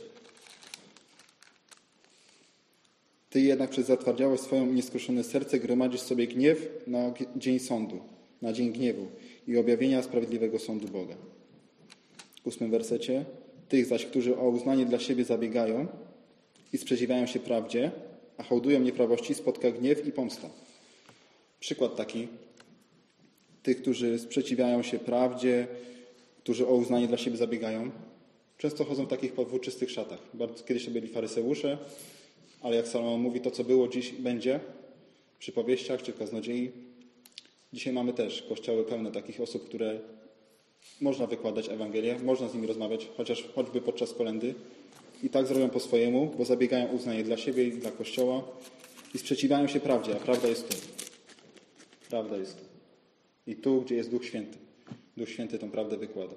Ty jednak przez zatwardziałość swoją nieskruszone serce gromadzisz sobie gniew na dzień sądu, na dzień gniewu i objawienia sprawiedliwego sądu Boga. W ósmym wersecie. Tych zaś, którzy o uznanie dla siebie zabiegają i sprzeciwiają się prawdzie, a hołdują nieprawości, spotka gniew i pomsta. Przykład taki. Tych, którzy sprzeciwiają się prawdzie, którzy o uznanie dla siebie zabiegają, często chodzą w takich podwórczystych szatach. Bardzo, kiedyś to byli faryseusze, ale jak Salomon mówi, to co było, dziś będzie, przy powieściach czy kaznodziei. Dzisiaj mamy też kościoły pełne takich osób, które można wykładać Ewangelię, można z nimi rozmawiać, chociaż choćby podczas kolędy. I tak zrobią po swojemu, bo zabiegają o uznanie dla siebie i dla Kościoła i sprzeciwiają się prawdzie, a prawda jest tu. Prawda jest tu. I tu, gdzie jest Duch Święty. Duch Święty tą prawdę wykłada.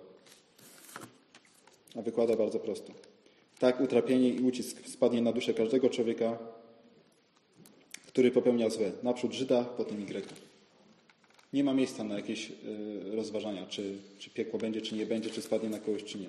A wykłada bardzo prosto. Tak utrapienie i ucisk spadnie na duszę każdego człowieka, który popełnia złe. Naprzód Żyda, potem i Greka. Nie ma miejsca na jakieś y, rozważania, czy, czy piekło będzie, czy nie będzie, czy spadnie na kogoś, czy nie.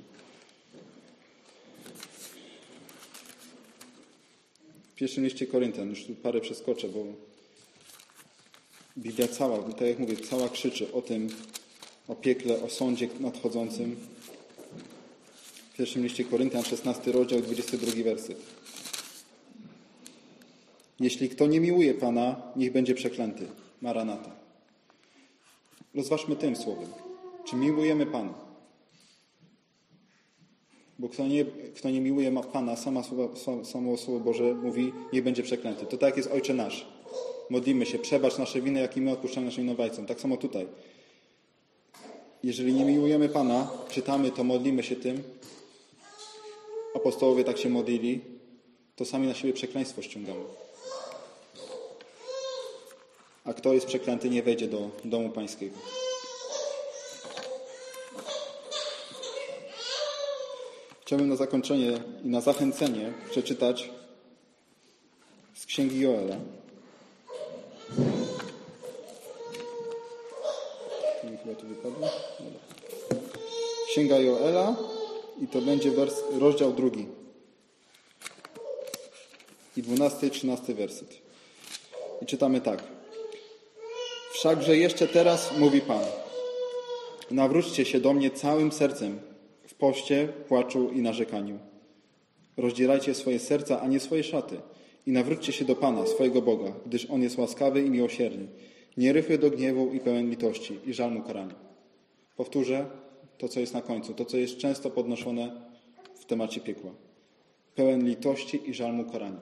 W pierwszym liście Koryntian, już tu parę przeskoczę, bo Biblia cała, tak jak mówię, cała krzyczy o tym, o piekle, o sądzie nadchodzącym. W pierwszym liście Koryntian, szesnasty rozdział, dwudziesty drugi werset. Jeśli kto nie miłuje Pana, niech będzie przeklęty. Maranata. Rozważmy tym słowem. Czy miłujemy Pana? Bo kto nie, kto nie miłuje Pana, sama, samo Słowo Boże mówi, niech będzie przeklęty. To tak jest Ojcze nasz. Modlimy się, przebacz nasze winy, jak i my odpuszczamy naszym winowajcom. Tak samo tutaj. Jeżeli nie miłujemy Pana, czytamy to, modlimy się tym. Apostołowie tak się modlili. to sami na siebie przekleństwo ściągamy. A kto jest przeklęty, nie wejdzie do domu pańskiego. Chciałbym na zakończenie i na zachęcenie przeczytać z Księgi Joela. Chyba tu wypadło. Księga Joela i to będzie wers, rozdział drugi. I dwunasty i trzynasty werset. I czytamy tak. Wszakże jeszcze teraz mówi Pan. Nawróćcie się do mnie całym sercem, w poście, płaczu i narzekaniu. Rozdzierajcie swoje serca, a nie swoje szaty. I nawróćcie się do Pana, swojego Boga, gdyż On jest łaskawy i miłosierny, nierychły do gniewu i pełen litości i żal mu karania. Powtórzę to, co jest na końcu, to, co jest często podnoszone w temacie piekła. Pełen litości i żal mu karania.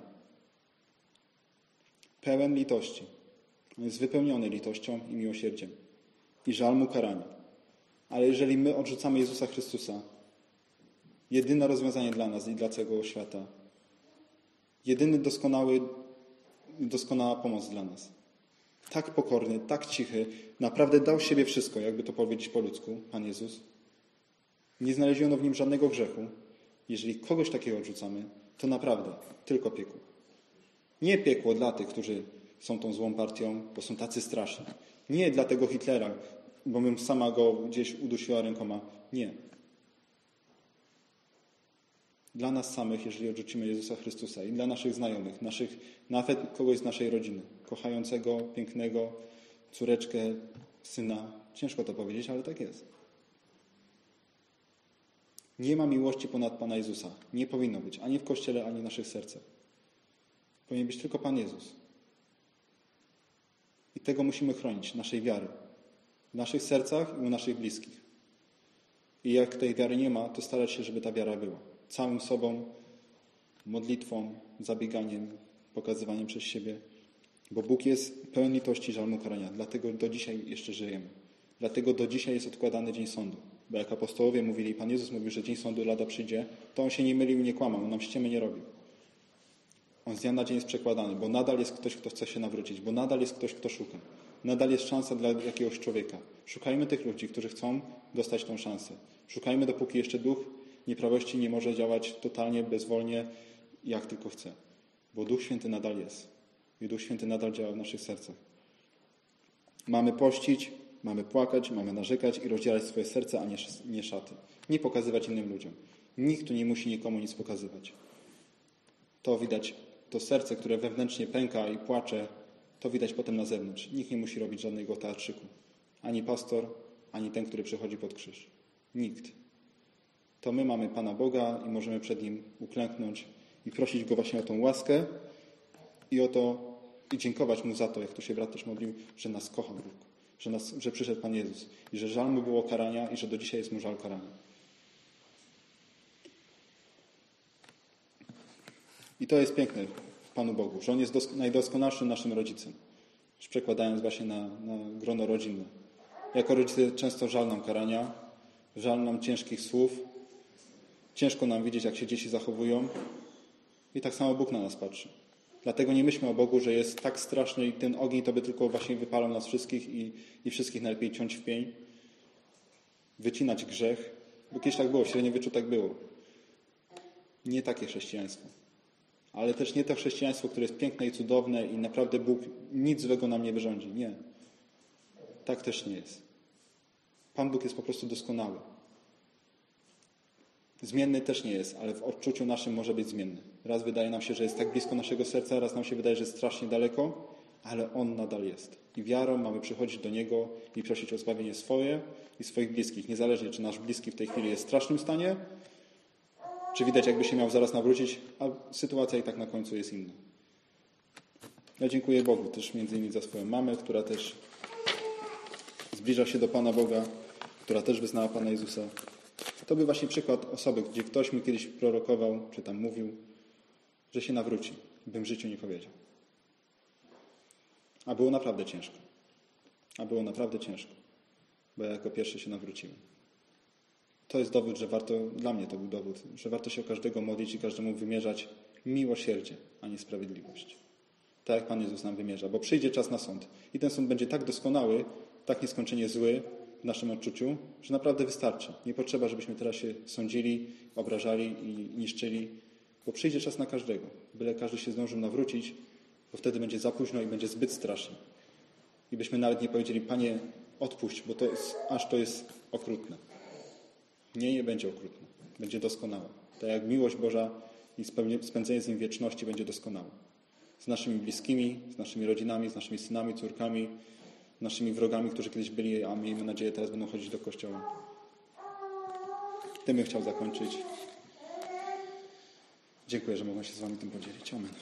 Pełen litości. On jest wypełniony litością i miłosierdziem. I żal mu karania. Ale jeżeli my odrzucamy Jezusa Chrystusa, jedyne rozwiązanie dla nas i dla całego świata, jedyny doskonały, doskonała pomoc dla nas. Tak pokorny, tak cichy, naprawdę dał siebie wszystko, jakby to powiedzieć po ludzku, Pan Jezus. Nie znaleziono w Nim żadnego grzechu. Jeżeli kogoś takiego odrzucamy, to naprawdę tylko piekło. Nie piekło dla tych, którzy są tą złą partią, bo są tacy straszni. Nie dla tego Hitlera, bo bym sama go gdzieś udusiła rękoma. Nie. Dla nas samych, jeżeli odrzucimy Jezusa Chrystusa i dla naszych znajomych, naszych, nawet kogoś z naszej rodziny, kochającego, pięknego, córeczkę, syna. Ciężko to powiedzieć, ale tak jest. Nie ma miłości ponad Pana Jezusa. Nie powinno być. Ani w Kościele, ani w naszych sercach. Powinien być tylko Pan Jezus. I tego musimy chronić, naszej wiary. W naszych sercach i u naszych bliskich. I jak tej wiary nie ma, to starać się, żeby ta wiara była. Całym sobą, modlitwą, zabieganiem, pokazywaniem przez siebie. Bo Bóg jest pełen litości i żal mu karania. Dlatego do dzisiaj jeszcze żyjemy. Dlatego do dzisiaj jest odkładany dzień sądu. Bo jak apostołowie mówili, Pan Jezus mówił, że dzień sądu lada przyjdzie, to On się nie mylił i nie kłamał. On nam ściemy nie robił. On z dnia na dzień jest przekładany, bo nadal jest ktoś, kto chce się nawrócić, bo nadal jest ktoś, kto szuka. Nadal jest szansa dla jakiegoś człowieka. Szukajmy tych ludzi, którzy chcą dostać tą szansę. Szukajmy, dopóki jeszcze duch nieprawości nie może działać totalnie, bezwolnie, jak tylko chce. Bo Duch Święty nadal jest. I Duch Święty nadal działa w naszych sercach. Mamy pościć, mamy płakać, mamy narzekać i rozdzielać swoje serce, a nie, nie szaty. Nie pokazywać innym ludziom. Nikt tu nie musi nikomu nic pokazywać. To widać, to serce, które wewnętrznie pęka i płacze, to widać potem na zewnątrz. Nikt nie musi robić żadnego teatrzyku. Ani pastor, ani ten, który przychodzi pod krzyż. Nikt. To my mamy Pana Boga i możemy przed Nim uklęknąć i prosić Go właśnie o tą łaskę i o to, i dziękować Mu za to, jak tu się brat też modlił, że nas kocha Bóg, że, nas, że przyszedł Pan Jezus i że żal Mu było karania i że do dzisiaj jest Mu żal karania. I to jest piękne w Panu Bogu, że On jest dosk- najdoskonalszym naszym rodzicem. Już przekładając właśnie na, na grono rodzinne. Jako rodzice często żal nam karania, żal nam ciężkich słów. Ciężko nam widzieć, jak się dzieci zachowują. I tak samo Bóg na nas patrzy. Dlatego nie myślmy o Bogu, że jest tak straszny i ten ogień to by tylko właśnie wypalał nas wszystkich i, i wszystkich najlepiej ciąć w pień. Wycinać grzech. Bo kiedyś tak było, w średniowieczu tak było. Nie takie chrześcijaństwo. Ale też nie to chrześcijaństwo, które jest piękne i cudowne i naprawdę Bóg nic złego nam nie wyrządzi. Nie. Tak też nie jest. Pan Bóg jest po prostu doskonały. Zmienny też nie jest, ale w odczuciu naszym może być zmienny. Raz wydaje nam się, że jest tak blisko naszego serca, raz nam się wydaje, że jest strasznie daleko, ale On nadal jest. I wiarą mamy przychodzić do Niego i prosić o zbawienie swoje i swoich bliskich. Niezależnie, czy nasz bliski w tej chwili jest w strasznym stanie, czy widać, jakby się miał zaraz nawrócić, a sytuacja i tak na końcu jest inna. Ja dziękuję Bogu też między innymi za swoją mamę, która też zbliża się do Pana Boga, która też wyznała Pana Jezusa. To był właśnie przykład osoby, gdzie ktoś mi kiedyś prorokował, czy tam mówił, że się nawróci. Bym w życiu nie powiedział. A było naprawdę ciężko. A było naprawdę ciężko. Bo ja jako pierwszy się nawróciłem. To jest dowód, że warto, dla mnie to był dowód, że warto się o każdego modlić i każdemu wymierzać miłosierdzie, a nie sprawiedliwość. Tak jak Pan Jezus nam wymierza, bo przyjdzie czas na sąd. I ten sąd będzie tak doskonały, tak nieskończenie zły w naszym odczuciu, że naprawdę wystarczy. Nie potrzeba, żebyśmy teraz się sądzili, obrażali i niszczyli, bo przyjdzie czas na każdego. Byle każdy się zdążył nawrócić, bo wtedy będzie za późno i będzie zbyt strasznie. I byśmy nawet nie powiedzieli, Panie, odpuść, bo to jest, aż to jest okrutne. Nie, nie będzie okrutne. Będzie doskonałe. Tak jak miłość Boża i spędzenie z Nim wieczności będzie doskonałe. Z naszymi bliskimi, z naszymi rodzinami, z naszymi synami, córkami, naszymi wrogami, którzy kiedyś byli, a miejmy nadzieję teraz będą chodzić do kościoła. Tym bym chciał zakończyć. Dziękuję, że mogłem się z Wami tym podzielić. Amen.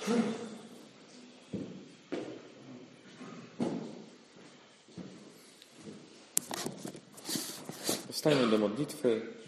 Powstajmy do modlitwy.